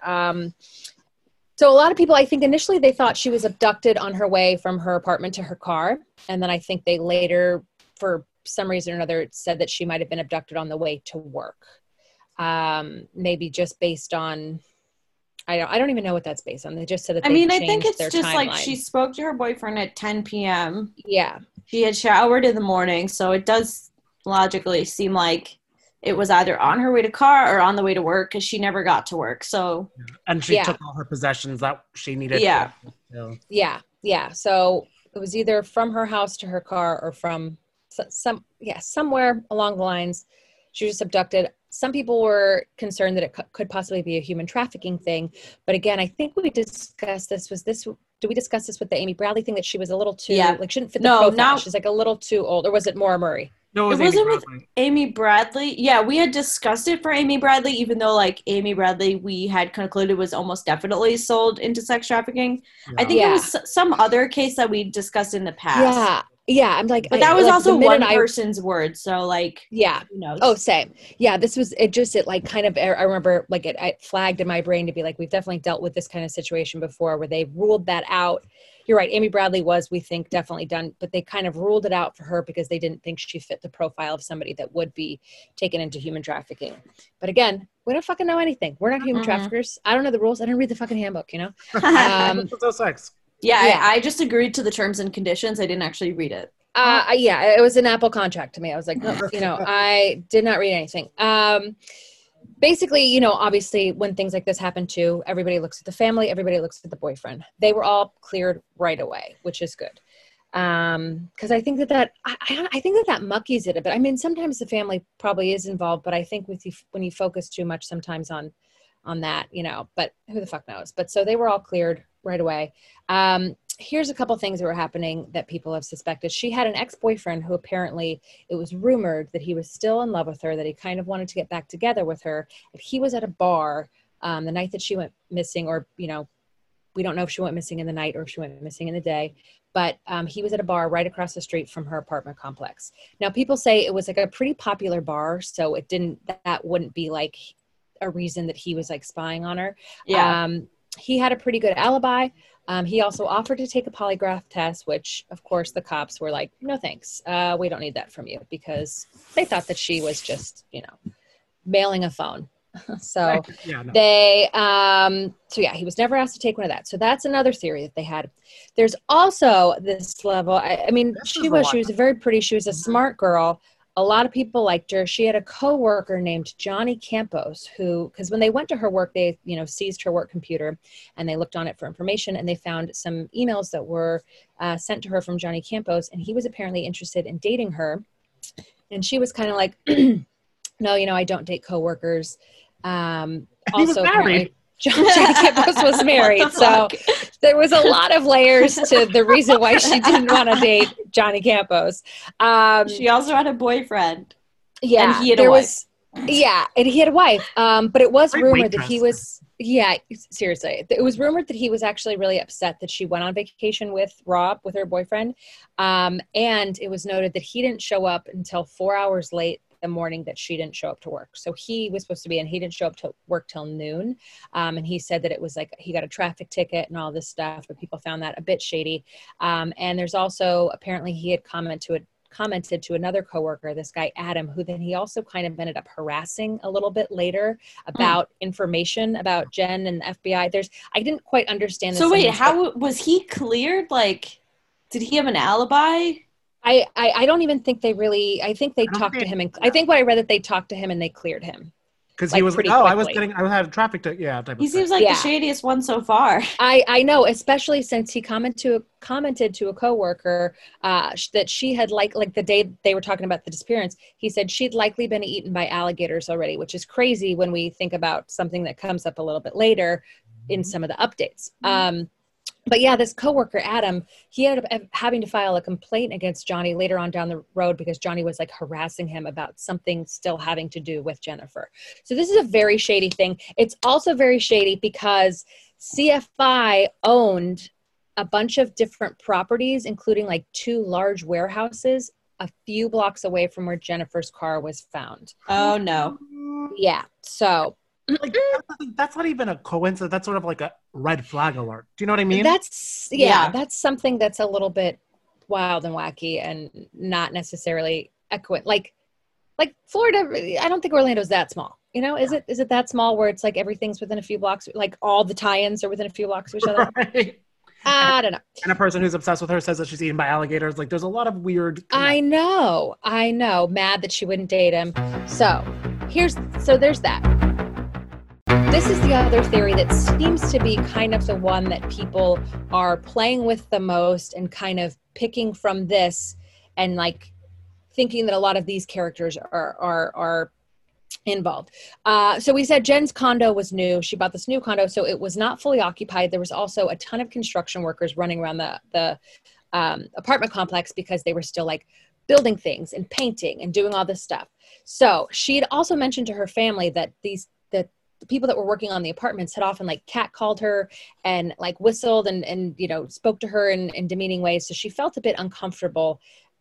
So a lot of people, I think initially they thought she was abducted on her way from her apartment to her car. And then I think they later, for some reason or another, said that she might've been abducted on the way to work. Maybe just based on, I don't even know what that's based on. They just said that I think it's just timeline. Like she spoke to her boyfriend at 10 p.m. Yeah. She had showered in the morning. So it does logically seem like it was either on her way to car or on the way to work because she never got to work. So and she took all her possessions that she needed. Yeah. Yeah. So it was either from her house to her car or from somewhere along the lines. She was abducted. Some people were concerned that it could possibly be a human trafficking thing. But again, I think we discussed this. Did we discuss this with the Amy Bradley thing that she was a little too, like shouldn't fit the profile? She's like a little too old. Or was it Maura Murray? No, it wasn't with Amy Bradley. Yeah, we had discussed it for Amy Bradley, even though like Amy Bradley, we had concluded was almost definitely sold into sex trafficking. Yeah. I think it was some other case that we discussed in the past. Yeah, I'm like, but that was also one person's word. So like, yeah. Who knows? Oh, same. Yeah, this was it like kind of. I remember like it flagged in my brain to be like, we've definitely dealt with this kind of situation before, where they ruled that out. You're right. Amy Bradley was, we think, definitely done, but they kind of ruled it out for her because they didn't think she fit the profile of somebody that would be taken into human trafficking. But again, we don't fucking know anything. We're not human traffickers. I don't know the rules. I didn't read the fucking handbook. You know. No sex. Yeah, I just agreed to the terms and conditions. I didn't actually read it. Yeah, it was an Apple contract to me. I was like, no, I did not read anything. Basically, obviously when things like this happen too, everybody looks at the family, everybody looks at the boyfriend. They were all cleared right away, which is good. Because I think that I think that muckies it a bit. I mean, sometimes the family probably is involved, but I think when you focus too much sometimes on that, but who the fuck knows? But so they were all cleared right away. Here's a couple things that were happening that people have suspected. She had an ex-boyfriend who apparently it was rumored that he was still in love with her, that he kind of wanted to get back together with her. If he was at a bar the night that she went missing, or, we don't know if she went missing in the night or if she went missing in the day, but he was at a bar right across the street from her apartment complex. Now, people say it was like a pretty popular bar, so that wouldn't be like a reason that he was like spying on her. Yeah. He had a pretty good alibi. He also offered to take a polygraph test, which, of course, the cops were like, no, thanks. We don't need that from you, because they thought that she was just, mailing a phone. So he was never asked to take one of that. So that's another theory that they had. There's also this level. I mean, she was very pretty. She was a smart girl, A lot of people liked her. She had a coworker named Johnny Campos who, because when they went to her work, they, seized her work computer and they looked on it for information, and they found some emails that were sent to her from Johnny Campos, and he was apparently interested in dating her. And she was kind of like, no, I don't date coworkers. Also, apparently, Johnny Campos was married. So there was a lot of layers to the reason why she didn't want to date Johnny Campos. She also had a boyfriend. Yeah. And he had a wife. And he had a wife. But it was rumored that he was, seriously. It was rumored that he was actually really upset that she went on vacation with Rob, with her boyfriend. And it was noted that he didn't show up until 4 hours late the morning that she didn't show up to work. So he was supposed to be, and he didn't show up to work till noon. And he said that it was like he got a traffic ticket and all this stuff, but people found that a bit shady. And there's also, apparently he had commented to another coworker, this guy Adam, who then he also kind of ended up harassing a little bit later about information about Jen and the FBI. I didn't quite understand this. So wait, how was he cleared? Like, did he have an alibi? I don't even think they really, I think they talked to him, and I think what I read that they talked to him and they cleared him. Because he was like, I had a traffic ticket. Yeah. He seems like the shadiest one so far. I know, especially since he commented to a coworker that she had like the day they were talking about the disappearance, he said she'd likely been eaten by alligators already, which is crazy when we think about something that comes up a little bit later in some of the updates. But yeah, this coworker, Adam, he ended up having to file a complaint against Johnny later on down the road because Johnny was like harassing him about something still having to do with Jennifer. So this is a very shady thing. It's also very shady because CFI owned a bunch of different properties, including like 2 large warehouses a few blocks away from where Jennifer's car was found. Oh, no. Yeah. So... Like, that's not even a coincidence. That's sort of like a red flag alert. Do you know what I mean? That's something that's a little bit wild and wacky and not necessarily equine. Like Florida, I don't think Orlando's that small. Is it that small where it's like everything's within a few blocks, like all the tie-ins are within a few blocks of each other? Right. I don't know. And a person who's obsessed with her says that she's eaten by alligators. Like, there's a lot of weird... I know. Mad that she wouldn't date him. So there's that. This is the other theory that seems to be kind of the one that people are playing with the most and kind of picking from this and like thinking that a lot of these characters are involved. So we said Jen's condo was new. She bought this new condo, so it was not fully occupied. There was also a ton of construction workers running around the apartment complex because they were still like building things and painting and doing all this stuff. So she had also mentioned to her family that the people that were working on the apartments had often like catcalled her and like whistled and spoke to her in demeaning ways. So she felt a bit uncomfortable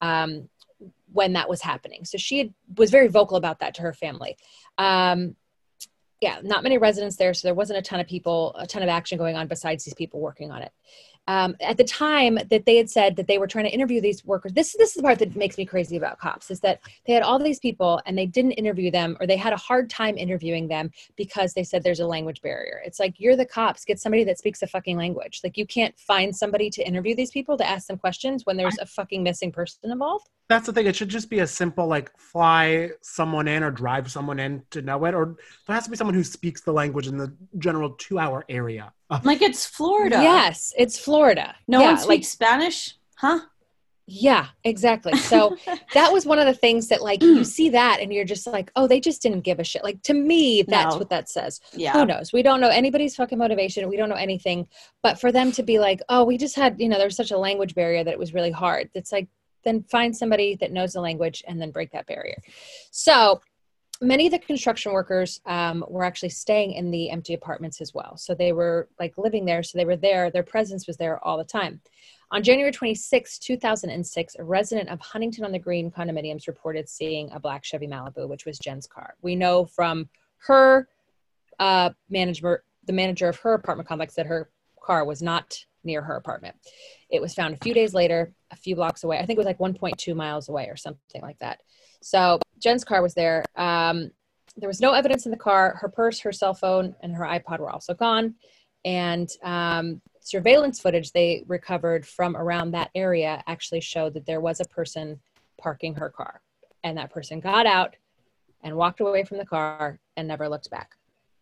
when that was happening. So she was very vocal about that to her family. Not many residents there. So there wasn't a ton of action going on besides these people working on it. At the time that they had said that they were trying to interview these workers, this is the part that makes me crazy about cops, is that they had all these people and they didn't interview them, or they had a hard time interviewing them because they said there's a language barrier. It's like, you're the cops, get somebody that speaks a fucking language. Like, you can't find somebody to interview these people to ask them questions when there's a fucking missing person involved. That's the thing. It should just be a simple, like, fly someone in or drive someone in to know it. Or there has to be someone who speaks the language in the general 2-hour area. Like, it's Florida. Yes, it's Florida. No one speaks Spanish? Huh? Yeah, exactly. So that was one of the things that, like, you see that and you're just like, oh, they just didn't give a shit. Like, to me, that's what that says. Yeah. Who knows? We don't know anybody's fucking motivation. We don't know anything. But for them to be like, oh, we just had, there's such a language barrier that it was really hard. It's like, then find somebody that knows the language and then break that barrier. So many of the construction workers were actually staying in the empty apartments as well. So they were like living there. So they were there. Their presence was there all the time. On January 26, 2006, a resident of Huntington on the Green condominiums reported seeing a black Chevy Malibu, which was Jen's car. We know from her the manager of her apartment complex, that her car was not near her apartment. It was found a few days later, a few blocks away. I think it was like 1.2 miles away or something like that. So Jen's car was there. There was no evidence in the car. Her purse, her cell phone, and her iPod were also gone. And surveillance footage they recovered from around that area actually showed that there was a person parking her car. And that person got out and walked away from the car and never looked back.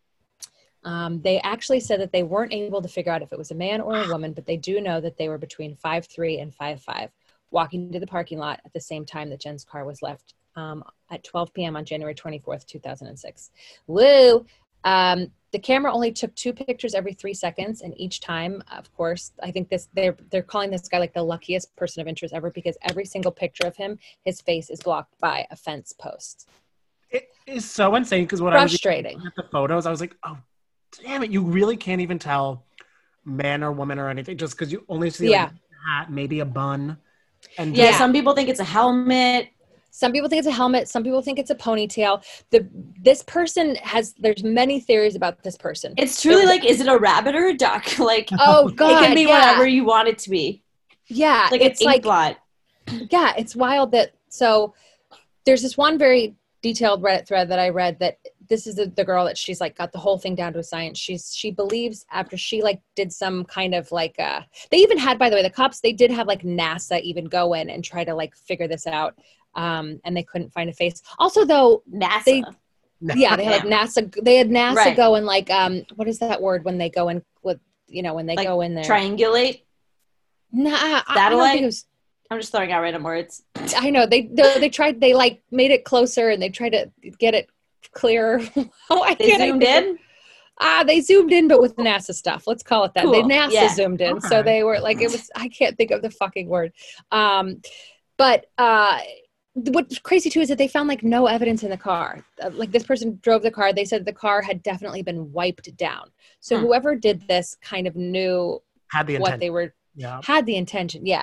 They actually said that they weren't able to figure out if it was a man or a woman, but they do know that they were between 5'3" and 5'5", walking to the parking lot at the same time that Jen's car was left at 12 p.m. on January 24th, 2006. Woo! The camera only took 2 pictures every 3 seconds, and each time, of course, I think they're calling this guy like the luckiest person of interest ever, because every single picture of him, his face is blocked by a fence post. It is so insane because when frustrating. I was looking at the photos, I was like, oh, damn it! You really can't even tell man or woman or anything just because you only see like a hat, maybe a bun. And some people think it's a helmet. Some people think it's a helmet. Some people think it's a ponytail. This person there's many theories about this person. It's truly like, is it a rabbit or a duck? Like, oh God, it can be whatever you want it to be. Yeah. Like it's ink blot. Yeah. It's wild that, so there's this one very detailed Reddit thread that I read that this is the girl that she's like got the whole thing down to a science. She believes after she like did some kind of like, they even had, by the way, the cops, they did have like NASA even go in and try to like figure this out. And they couldn't find a face. Also, though, NASA. They had like NASA. They had NASA go and like, what is that word when they go in with, when they like go in there? Triangulate? Nah, satellite? I'm just throwing out random words. I know. They tried, they like made it closer and they tried to get it clearer. They zoomed in? They zoomed in, but with NASA stuff. Let's call it that. Cool. They NASA zoomed in. Okay. So they were like, it was, I can't think of the fucking word. But what's crazy too is that they found like no evidence in the car. Like this person drove the car. They said the car had definitely been wiped down. So whoever did this kind of knew what they were, had the intention. Yeah.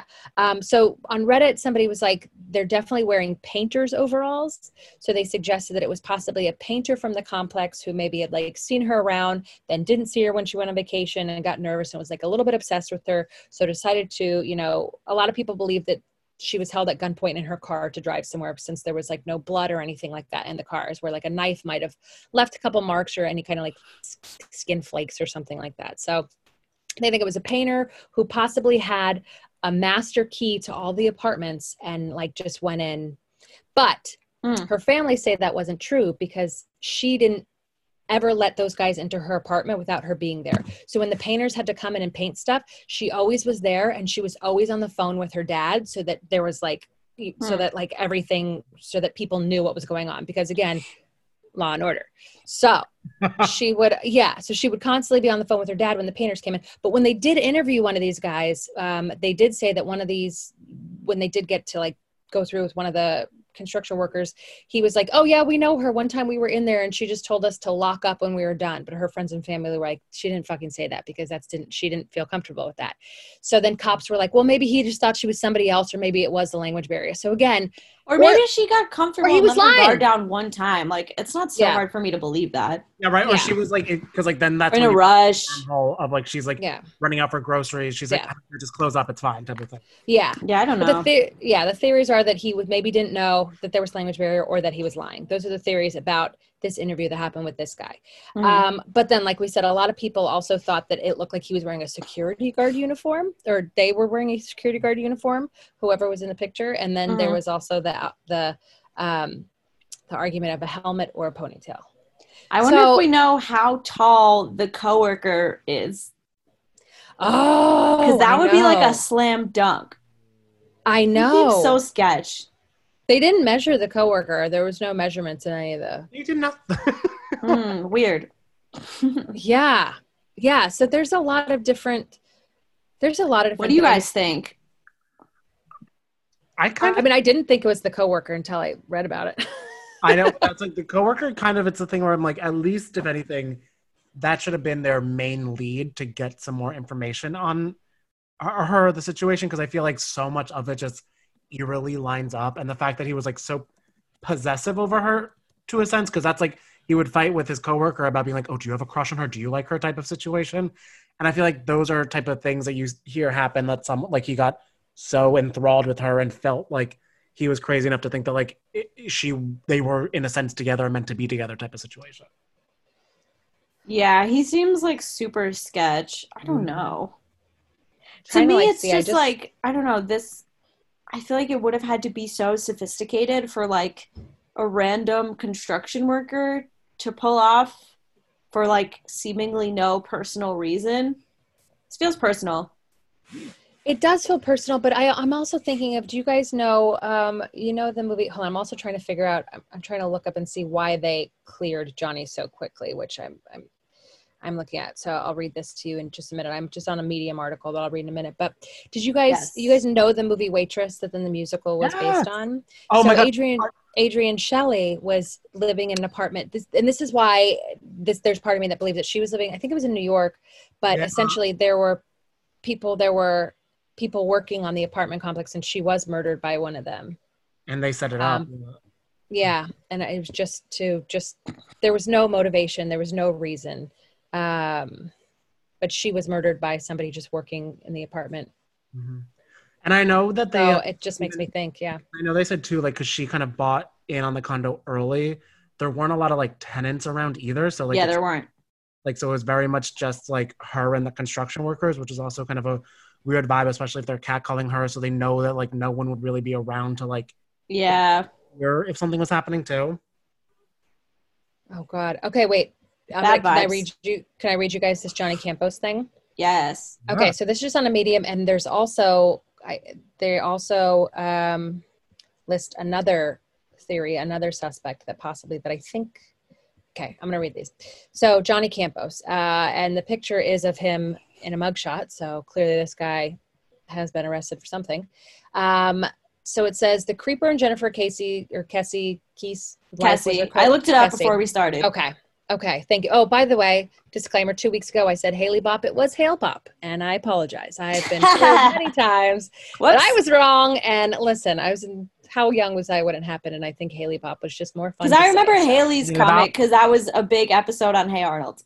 So on Reddit, somebody was like, they're definitely wearing painter's overalls. So they suggested that it was possibly a painter from the complex who maybe had like seen her around, then didn't see her when she went on vacation and got nervous and was like a little bit obsessed with her. So decided to, a lot of people believe that she was held at gunpoint in her car to drive somewhere, since there was like no blood or anything like that in the cars, where like a knife might have left a couple marks or any kind of like skin flakes or something like that. So they think it was a painter who possibly had a master key to all the apartments and like just went in. But her family say that wasn't true because she didn't ever let those guys into her apartment without her being there. So when the painters had to come in and paint stuff, she always was there, and she was always on the phone with her dad, so that there was like, so that like everything, so that people knew what was going on, because again, law and order. So she would, so she would constantly be on the phone with her dad when the painters came in. But when they did interview one of these guys, they did say that one of these, when they did get to like go through with one of the construction workers, he was like, oh yeah, we know her. One time we were in there and she just told us to lock up when we were done. But her friends and family were like, she didn't fucking say that, because she didn't feel comfortable with that. So then cops were like, well, maybe he just thought she was somebody else, or maybe it was the language barrier. So again, or maybe she got comfortable, or he was lying, guard down one time. Like, it's not so hard for me to believe that. Yeah, right. Or she was like, because like then that's in a rush of like she's like running out for groceries. She's like, just close up, it's fine, type of thing. Yeah, I don't know. The theories are that he maybe didn't know that there was language barrier, or that he was lying. Those are the theories about this interview that happened with this guy. But then, like we said, a lot of people also thought that it looked like he was wearing a security guard uniform, or they were wearing a security guard uniform, whoever was in the picture. And then there was also the argument of a helmet or a ponytail. I wonder if we know how tall the coworker is. Oh, because that would be like a slam dunk. I know. Seems so sketch. They didn't measure the coworker. There was no measurements in any of the. You did not. Weird. Yeah. So there's a lot of different. What do you guys think? I didn't think it was the coworker until I read about it. I know, that's like the coworker kind of, it's a thing where I'm like, at least if anything, that should have been their main lead to get some more information on her, the situation, because I feel like so much of it just eerily lines up. And the fact that he was like so possessive over her, to a sense, because that's like, he would fight with his coworker about being like, oh, do you have a crush on her? Do you like her, type of situation? And I feel like those are type of things that you hear happen, that like he got so enthralled with her and felt like he was crazy enough to think that like they were in a sense together, meant to be together, type of situation. Yeah, he seems like super sketch. I don't know. To me, it's just like, I don't know, this I feel like it would have had to be so sophisticated for like a random construction worker to pull off for like seemingly no personal reason. This feels personal. It does feel personal, but I'm also thinking of, do you guys know, the movie, hold on, I'm also trying to figure out, I'm trying to look up and see why they cleared Johnny so quickly, which I'm looking at. So I'll read this to you in just a minute. I'm just on a Medium article that I'll read in a minute. But did you guys know the movie Waitress that then the musical was based on? Oh so my God. Adrienne Shelley was living in an apartment. This is why there's part of me that believes that she was living, I think it was in New York, but essentially there were people working on the apartment complex, and she was murdered by one of them. And they set it up. Yeah. And it was just there was no motivation. There was no reason. But she was murdered by somebody just working in the apartment. Mm-hmm. And I know that it just makes me think, yeah. I know they said too, like, because she kind of bought in on the condo early, there weren't a lot of like tenants around either. So like, there weren't. Like, so it was very much just like her and the construction workers, which is also kind of a weird vibe, especially if they're catcalling her. So they know that like no one would really be around to like, hear if something was happening too. Oh God. Okay, wait. Can I read you guys this Johnny Campos thing? Yes. Okay, so this is just on a Medium, and there's also they also list another theory, another suspect that I think. Okay, I'm gonna read these. So Johnny Campos, and the picture is of him in a mugshot. So clearly this guy has been arrested for something. So it says the creeper and Jennifer Casey. I looked it up before we started. Okay, thank you. Oh, by the way, disclaimer, 2 weeks ago I said Haley Bop. It was Hale Pop, and I apologize. I have been told many times that I was wrong. And listen, how young was I when it happened? And I think Haley Bop was just more fun. Because I remember Haley's comment, because that was a big episode on Hey Arnold.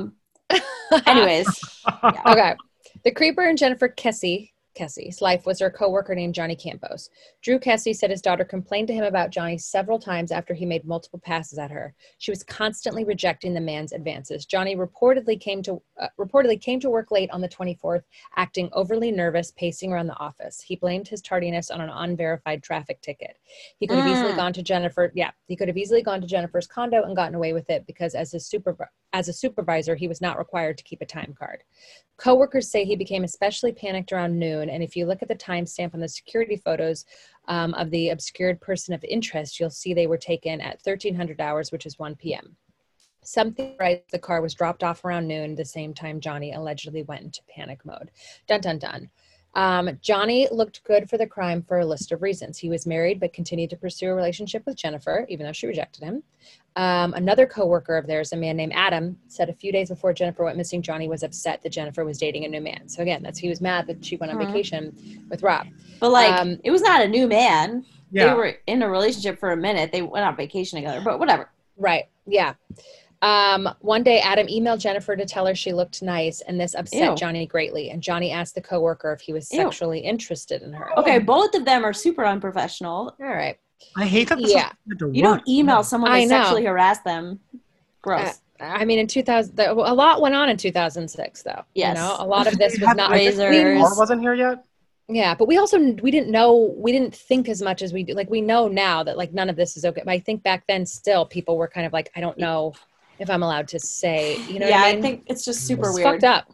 Anyways. Yeah. Okay. The creeper and Jennifer Kessie's life was her coworker named Johnny Campos. Drew Kessie said his daughter complained to him about Johnny several times after he made multiple passes at her. She was constantly rejecting the man's advances. Johnny reportedly came to work late on the 24th, acting overly nervous, pacing around the office. He blamed his tardiness on an unverified traffic ticket. He could have easily gone to Jennifer. Yeah, he could have easily gone to Jennifer's condo and gotten away with it because as a supervisor, he was not required to keep a time card. Coworkers say he became especially panicked around noon, and if you look at the timestamp on the security photos of the obscured person of interest, you'll see they were taken at 1300 hours, which is 1 p.m. Something right, the car was dropped off around noon, the same time Johnny allegedly went into panic mode. Dun, dun, dun. Johnny looked good for the crime for a list of reasons. He was married but continued to pursue a relationship with Jennifer, even though she rejected him. Another coworker of theirs, a man named Adam, said a few days before Jennifer went missing, Johnny was upset that Jennifer was dating a new man. So again, he was mad that she went on vacation with Rob. But like, it was not a new man. Yeah. They were in a relationship for a minute. They went on vacation together, but whatever. Right. Yeah. One day Adam emailed Jennifer to tell her she looked nice, and this upset Johnny greatly. And Johnny asked the coworker if he was sexually interested in her. Okay, both of them are super unprofessional. All right. I hate that. You don't email someone to sexually harass them. Gross. I mean, in 2000, a lot went on in 2006, though. Yes. You know, a lot of this was not. Razors. Wasn't here yet. Yeah, but we didn't think as much as we do. Like, we know now that like none of this is okay. But I think back then, still people were kind of like, I don't know if I'm allowed to say, you know. Yeah, what I mean? I think it's just super weird. Fucked up.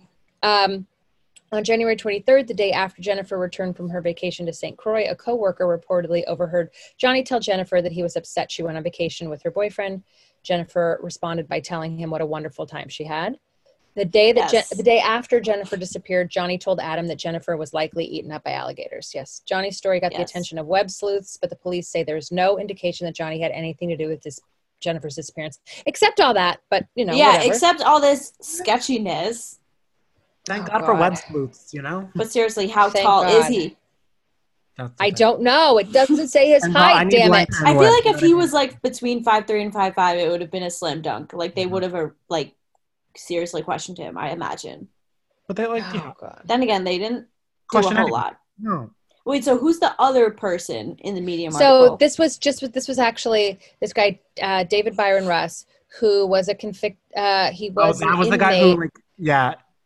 On January 23rd, the day after Jennifer returned from her vacation to St. Croix, a coworker reportedly overheard Johnny tell Jennifer that he was upset she went on vacation with her boyfriend. Jennifer responded by telling him what a wonderful time she had. The day the day after Jennifer disappeared, Johnny told Adam that Jennifer was likely eaten up by alligators. Yes, Johnny's story got the attention of web sleuths, but the police say there's no indication that Johnny had anything to do with Jennifer's disappearance, except all that. But you know, whatever. Except all this sketchiness. Thank God for web sleuths, you know. But seriously, how tall is he? I don't know. It doesn't say his height. Damn it! I feel like if he was like between 5'3" and 5'5", it would have been a slam dunk. Like they would have like seriously questioned him, I imagine. But they like, Then again, they didn't do a whole lot. No. Wait, so who's the other person in the Medium article? So this was actually this guy, David Byron Russ, who was a he was. that was the guy who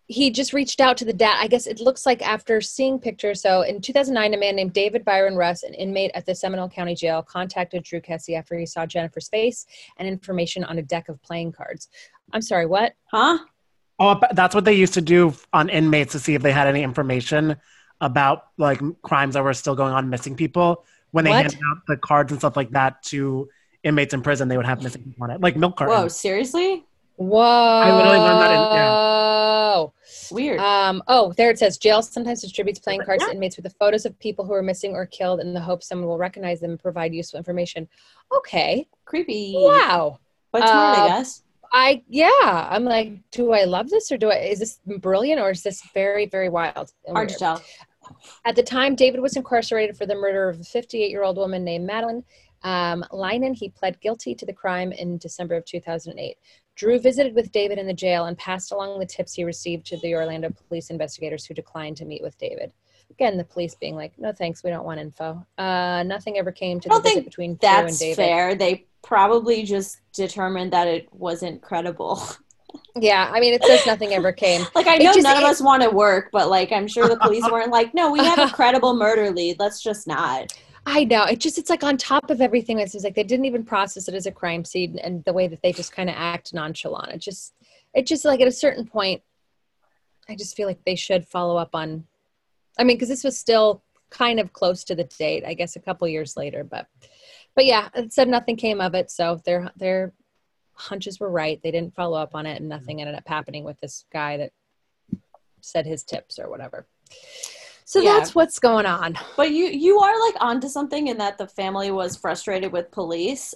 he just reached out to the dad. I guess it looks like after seeing pictures. So in 2009, a man named David Byron Russ, an inmate at the Seminole County Jail, contacted Drew Kesse after he saw Jennifer's face and information on a deck of playing cards. I'm sorry, what? Huh? Oh, that's what they used to do on inmates to see if they had any information about like crimes that were still going on, missing people. When they handed out the cards and stuff like that to inmates in prison, they would have missing people on it, like milk cartons. Whoa, seriously? Whoa. I literally learned that Weird. Oh, there it says, jail sometimes distributes playing cards to inmates with the photos of people who are missing or killed in the hope someone will recognize them and provide useful information. Okay. Creepy. Wow. But smart, I guess. I'm like, do I love this or is this brilliant or is this very, very wild? Hard to tell. At the time, David was incarcerated for the murder of a 58-year-old woman named Madeline Linen. He pled guilty to the crime in December of 2008. Drew visited with David in the jail and passed along the tips he received to the Orlando police investigators who declined to meet with David. Again, the police being like, no thanks, we don't want info. Nothing ever came to the visit between Drew and David. That's fair. They probably just determined that it wasn't credible. Yeah, I mean, it says nothing ever came. Like, I know none of us want to work, but, like, I'm sure the police weren't like, no, we have a credible murder lead. Let's just not. I know. It's like on top of everything. It seems like they didn't even process it as a crime scene, and the way that they just kind of act nonchalant. It just like at a certain point, I just feel like they should follow up on, I mean, because this was still kind of close to the date, I guess a couple years later, but yeah, it said nothing came of it. So their hunches were right. They didn't follow up on it, and nothing ended up happening with this guy that said his tips or whatever. So that's what's going on. But you are like onto something in that the family was frustrated with police.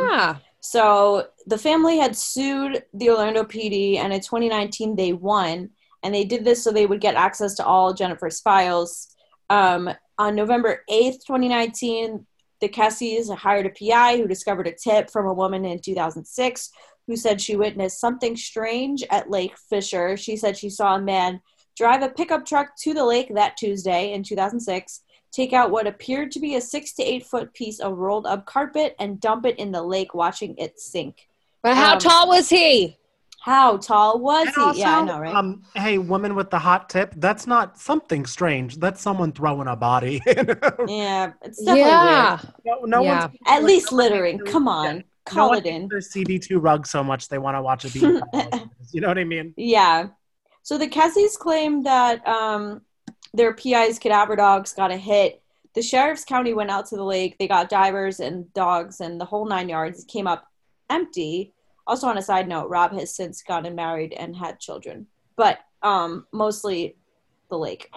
So the family had sued the Orlando PD, and in 2019 they won, and they did this so they would get access to all Jennifer's files. On November 8th, 2019, the Kesses hired a PI who discovered a tip from a woman in 2006 who said she witnessed something strange at Lake Fisher. She said she saw a man drive a pickup truck to the lake that Tuesday in 2006, take out what appeared to be a 6 to 8 foot piece of rolled up carpet and dump it in the lake, watching it sink. But how tall was he? How tall was he? Also, yeah, I know, right? Hey, woman with the hot tip, that's not something strange. That's someone throwing a body. Yeah, it's definitely weird. No one's at least littering. Come on. Call it in. Their CB2 rug so much they want to watch a beat. You know what I mean? Yeah. So the Kesses claimed that their PI's cadaver dogs got a hit. The sheriff's county went out to the lake. They got divers and dogs and the whole 9 yards. It came up empty. Also, on a side note, Rob has since gotten married and had children. But mostly the lake.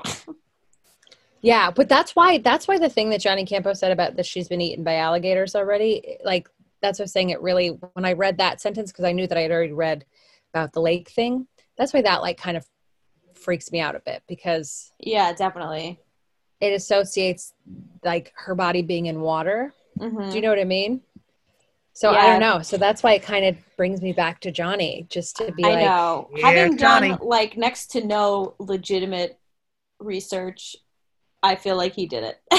Yeah, but that's why the thing that Johnny Campo said about that she's been eaten by alligators already, like, that's what I was saying. It really, when I read that sentence, because I knew that I had already read about the lake thing, that's why that like kind of freaks me out a bit, because yeah, definitely it associates like her body being in water. Mm-hmm. Do you know what I mean? So I don't know. So that's why it kind of brings me back to Johnny, just to be I know. Yeah, having Johnny. done like next to no legitimate research, I feel like he did it.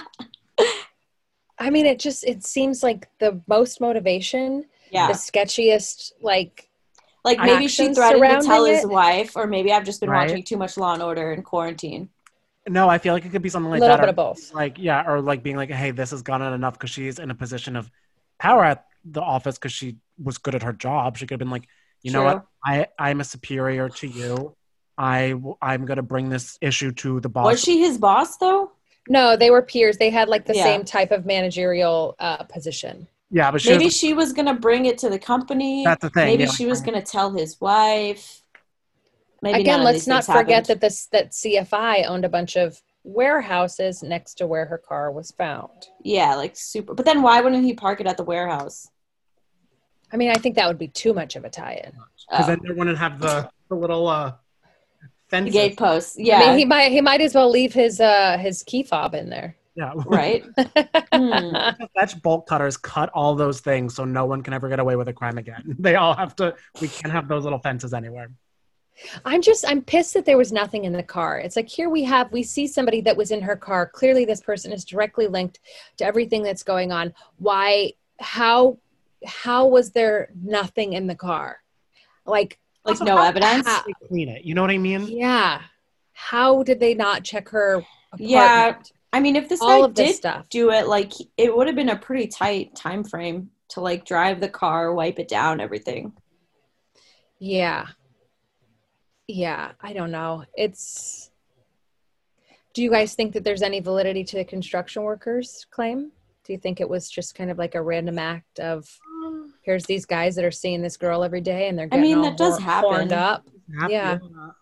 I mean, it seems like the most motivation, the sketchiest, like maybe she threatened to tell his it. wife, or maybe I've just been watching too much Law and Order in quarantine. No, I feel like it could be something like that. A little that, bit of both. Like, yeah, or like being like, hey, this has gone on enough, because she's in a position of power at the office because she was good at her job. She could have been like, you know what, I'm a superior to you. I'm going to bring this issue to the boss. Was she his boss though? No, they were peers. They had like the same type of managerial position. Yeah, but maybe she was going to bring it to the company. That's the thing. Maybe she was going to tell his wife. Maybe again, let's not forget that that CFI owned a bunch of warehouses next to where her car was found. Yeah, like super. But then why wouldn't he park it at the warehouse? I mean, I think that would be too much of a tie-in. Because then they wouldn't have the little fence gate posts. Yeah, I mean, he might as well leave his key fob in there. Yeah, right. Fetch bolt cutters, cut all those things so no one can ever get away with a crime again. They all have to. We can't have those little fences anywhere. I'm pissed that there was nothing in the car. It's like, here we see somebody that was in her car. Clearly this person is directly linked to everything that's going on. How was there nothing in the car? Like, like no evidence. They clean it. You know what I mean? Yeah. How did they not check her apartment? Yeah. I mean, if this All guy of this did stuff. do it, like it would have been a pretty tight time frame to like drive the car, wipe it down, everything. Yeah. Yeah. I don't know. Do you guys think that there's any validity to the construction workers' claim? Do you think it was just kind of like a random act of here's these guys that are seeing this girl every day and they're getting all that does happen. horned up? Yeah.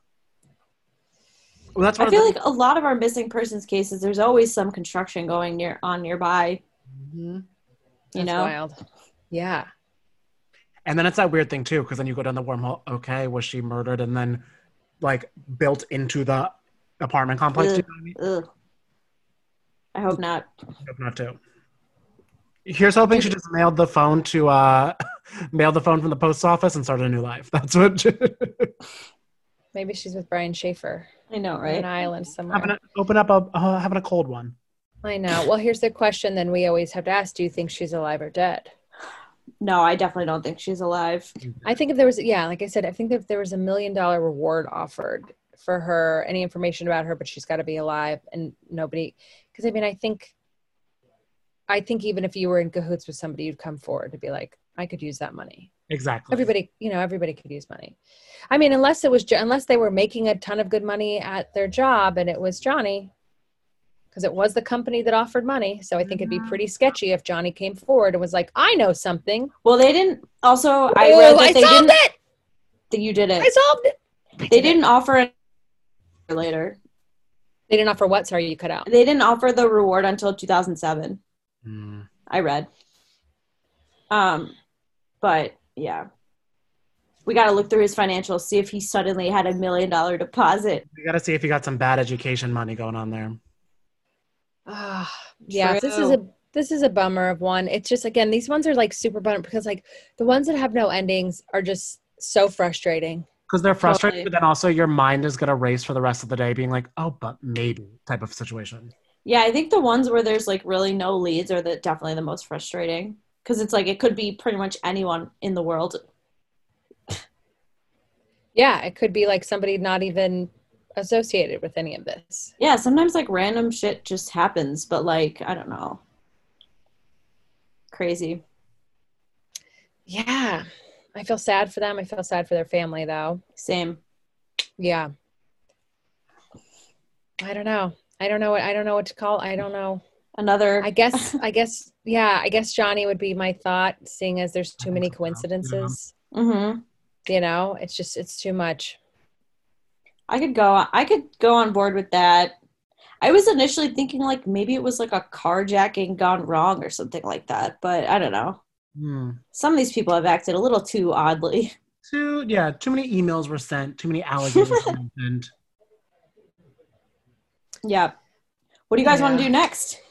Well, that's I feel like a lot of our missing persons cases, there's always some construction going nearby. Mm-hmm. That's wild. Yeah. And then it's that weird thing too, because then you go down the wormhole. Okay, was she murdered and then like built into the apartment complex? Ugh, you know what I mean? I hope not. I hope not too. Here's hoping she just mailed the phone to mailed the phone from the post office and started a new life. That's what. Maybe she's with Brian Schaefer. I know, right? On an island somewhere. Having a cold one. I know. Well, here's the question then we always have to ask. Do you think she's alive or dead? No, I definitely don't think she's alive. I think if there was, like I said, I think if there was $1 million reward offered for her, any information about her, but she's got to be alive and nobody, because I mean, I think even if you were in cahoots with somebody, you'd come forward to be like, I could use that money. Exactly. Everybody could use money. I mean, unless they were making a ton of good money at their job and it was Johnny, because it was the company that offered money. So I think it'd be pretty sketchy if Johnny came forward and was like, I know something. Well, they didn't. Also, I read that they solved didn't. It! That you did it. I solved it. They didn't offer it later. They didn't offer what? Sorry, you cut out. They didn't offer the reward until 2007. I read. But yeah, we got to look through his financials, see if he suddenly had $1 million deposit. We got to see if he got some bad education money going on there. Yeah, this is a bummer of one. It's just, again, these ones are like super bummer because like the ones that have no endings are just so frustrating. Because they're frustrating, but then also your mind is going to race for the rest of the day being like, oh, but maybe type of situation. Yeah, I think the ones where there's like really no leads are definitely the most frustrating because it's like it could be pretty much anyone in the world. Yeah, it could be like somebody not even associated with any of this. Yeah, sometimes like random shit just happens, but like, I don't know. Crazy. Yeah. I feel sad for them. I feel sad for their family though. Same. Yeah. I don't know what to call. I don't know. Another. I guess Johnny would be my thought, seeing as there's too many coincidences. Yeah. Mm-hmm. It's too much. I could go on board with that. I was initially thinking like maybe it was like a carjacking gone wrong or something like that, but I don't know. Some of these people have acted a little too oddly. Too many emails were sent, too many allegations mentioned. Yeah. What do you guys want to do next?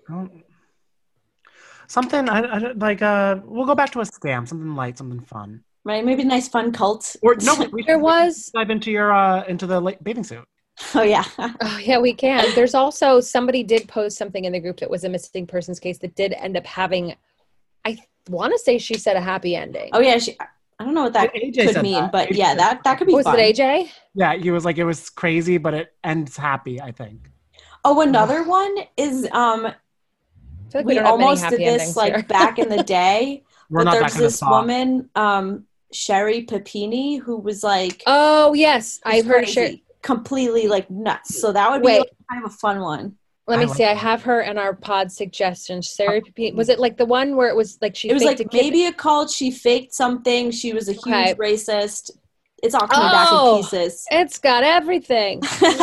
Something we'll go back to a scam, something light, something fun. Right, maybe a nice fun cult. Or no, we dive into into the bathing suit. Oh yeah. Oh yeah, we can. There's also somebody did post something in the group that was a missing persons case that did end up having, I want to say she said a happy ending. Oh yeah, I don't know what that could mean, but AJ yeah, that could be was fun. Was it AJ? Yeah, he was like, it was crazy, but it ends happy, I think. Oh, another one is like we almost did this like here. Back in the day. But there's this woman, Sherry Papini, who was like, oh yes, I've heard Sherry completely like nuts. So that would be like, kind of a fun one. Let me see. I have her in our pod suggestions. Sherry Papini. Was it like the one where it was like it was like maybe a cult? She faked something. She was a huge racist. It's all coming back in pieces. It's got everything.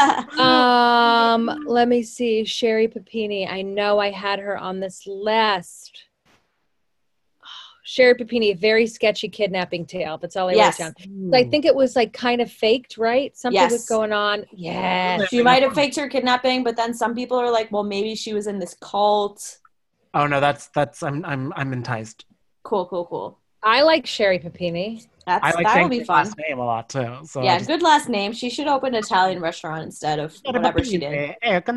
Let me see. Sherry Papini. I know I had her on this list. Sherry Papini, very sketchy kidnapping tale. That's all I wrote down. So I think it was like kind of faked, right? Something was going on. Yes. She might have faked her kidnapping, but then some people are like, well, maybe she was in this cult. Oh no, that's I'm enticed. Cool. I like Sherry Papini. That would be fun. Last name a lot too. So yeah, good last name. She should open an Italian restaurant instead of whatever she did. I'm a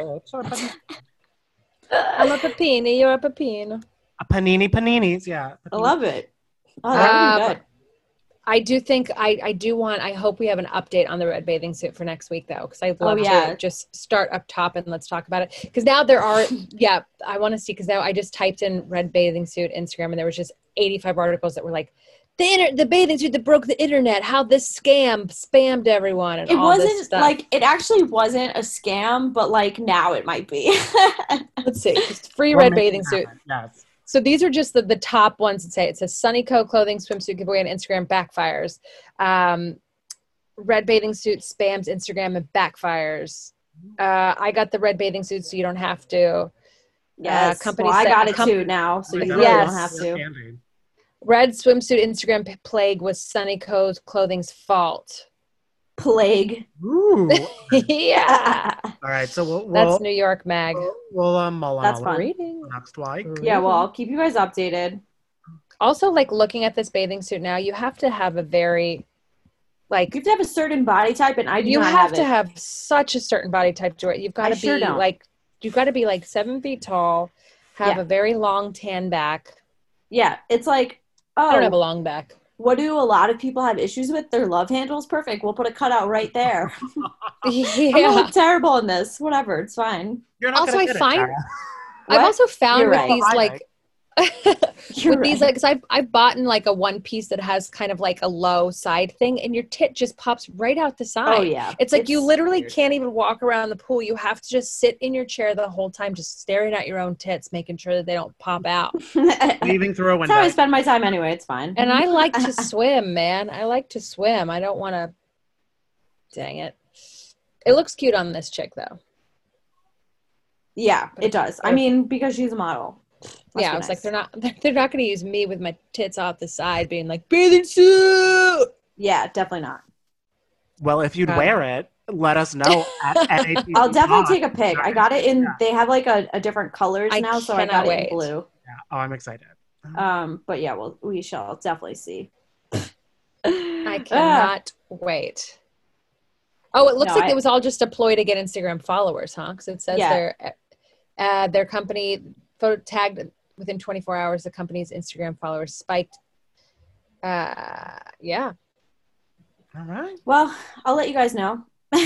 Papini. You're a Papino. A paninis, yeah. I love it. Oh, that would be good. I do think I hope we have an update on the red bathing suit for next week though, because I'd love to just start up top and let's talk about it. Because now there are, I want to see, because now I just typed in red bathing suit Instagram and there was just 85 articles that were like, the bathing suit that broke the internet, how this scam spammed everyone and all this stuff. Like, it actually wasn't a scam, but like now it might be. Let's see. It's free red bathing suit. Yes. So these are just the top ones that say it says Sunny Co clothing swimsuit giveaway on Instagram backfires. Red bathing suit spams Instagram and backfires. I got the red bathing suit so you don't have to. Yes, I got it too now, so you really don't have to. Red swimsuit Instagram plague was Sunny Co's clothing's fault. Plague. Ooh. Yeah. All right, so that's New York Mag. We'll mull on that's all fun. Reading. Next week. Yeah, well, I'll keep you guys updated. Also, like looking at this bathing suit now, you have to have a very you have to have a certain body type, and I do you not have to have such a certain body type to it. You've got to be you've got to be like 7 feet tall, have a very long tan back. Yeah, it's like, I don't have a long back. What do a lot of people have issues with? Their love handle's perfect. We'll put a cutout right there. I'm gonna look terrible in this. Whatever, it's fine. You're not also, I find I've also found with these like with these like, because I've bought in like a one piece that has kind of like a low side thing, and your tit just pops right out the side. Oh yeah, it's like you literally can't even walk around the pool. You have to just sit in your chair the whole time, just staring at your own tits, making sure that they don't pop out. Leaving through a window. That's how I spend my time anyway. It's fine. And I like to swim, man. I like to swim. I don't want to. Dang it! It looks cute on this chick though. Yeah, it does. I mean, because she's a model. I was like, they're not going to use me with my tits off the side being like, bathing suit. Yeah, definitely not. Well, if you'd wear it, let us know at NAPC. I'll definitely take a pic. I got it in, they have like a different colors now, so I got it in blue. Yeah. Oh, I'm excited. But yeah, well, we shall definitely see. I cannot wait. Oh, it looks like it was all just a ploy to get Instagram followers, huh? Because it says their company photo tagged within 24 hours, the company's Instagram followers spiked. Yeah. All right. Well, I'll let you guys know.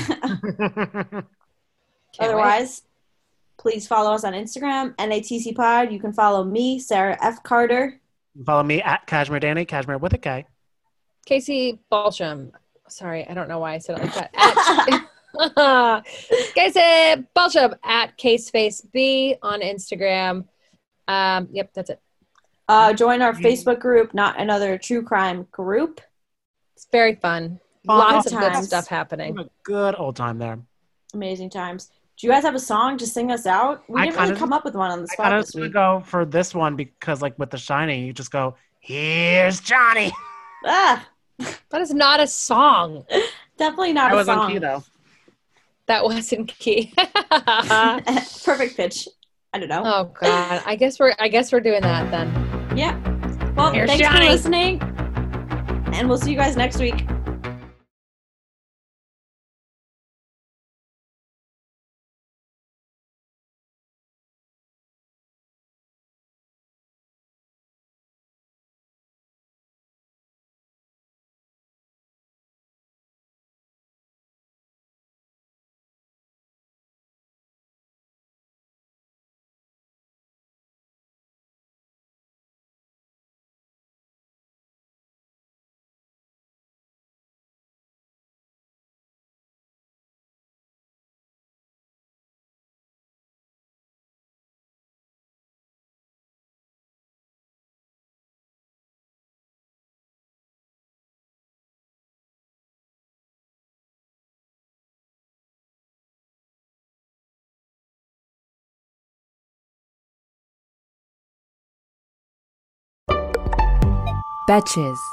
Otherwise, please follow us on Instagram, NATC Pod. You can follow me, Sarah F. Carter. Follow me at Cashmere Danny, Cashmere with a K. Casey Balsham. Sorry, I don't know why I said it like that. Casey Balsham at CaseFaceB on Instagram. Yep, that's it. Join our Facebook group, Not Another True Crime Group. It's very fun. Lots of good stuff happening. A good old time there. Amazing times. Do you guys have a song to sing us out? We didn't really come up with one on the spot. I was going to go for this one because, like, with The Shining, you just go, "Here's Johnny." That is not a song. Definitely not a song. That was on key, though. That was in key. Perfect pitch. I don't know. Oh God. I guess we're doing that then. Yeah. Well, Here's thanks Johnny. for listening. And we'll see you guys next week. Betches.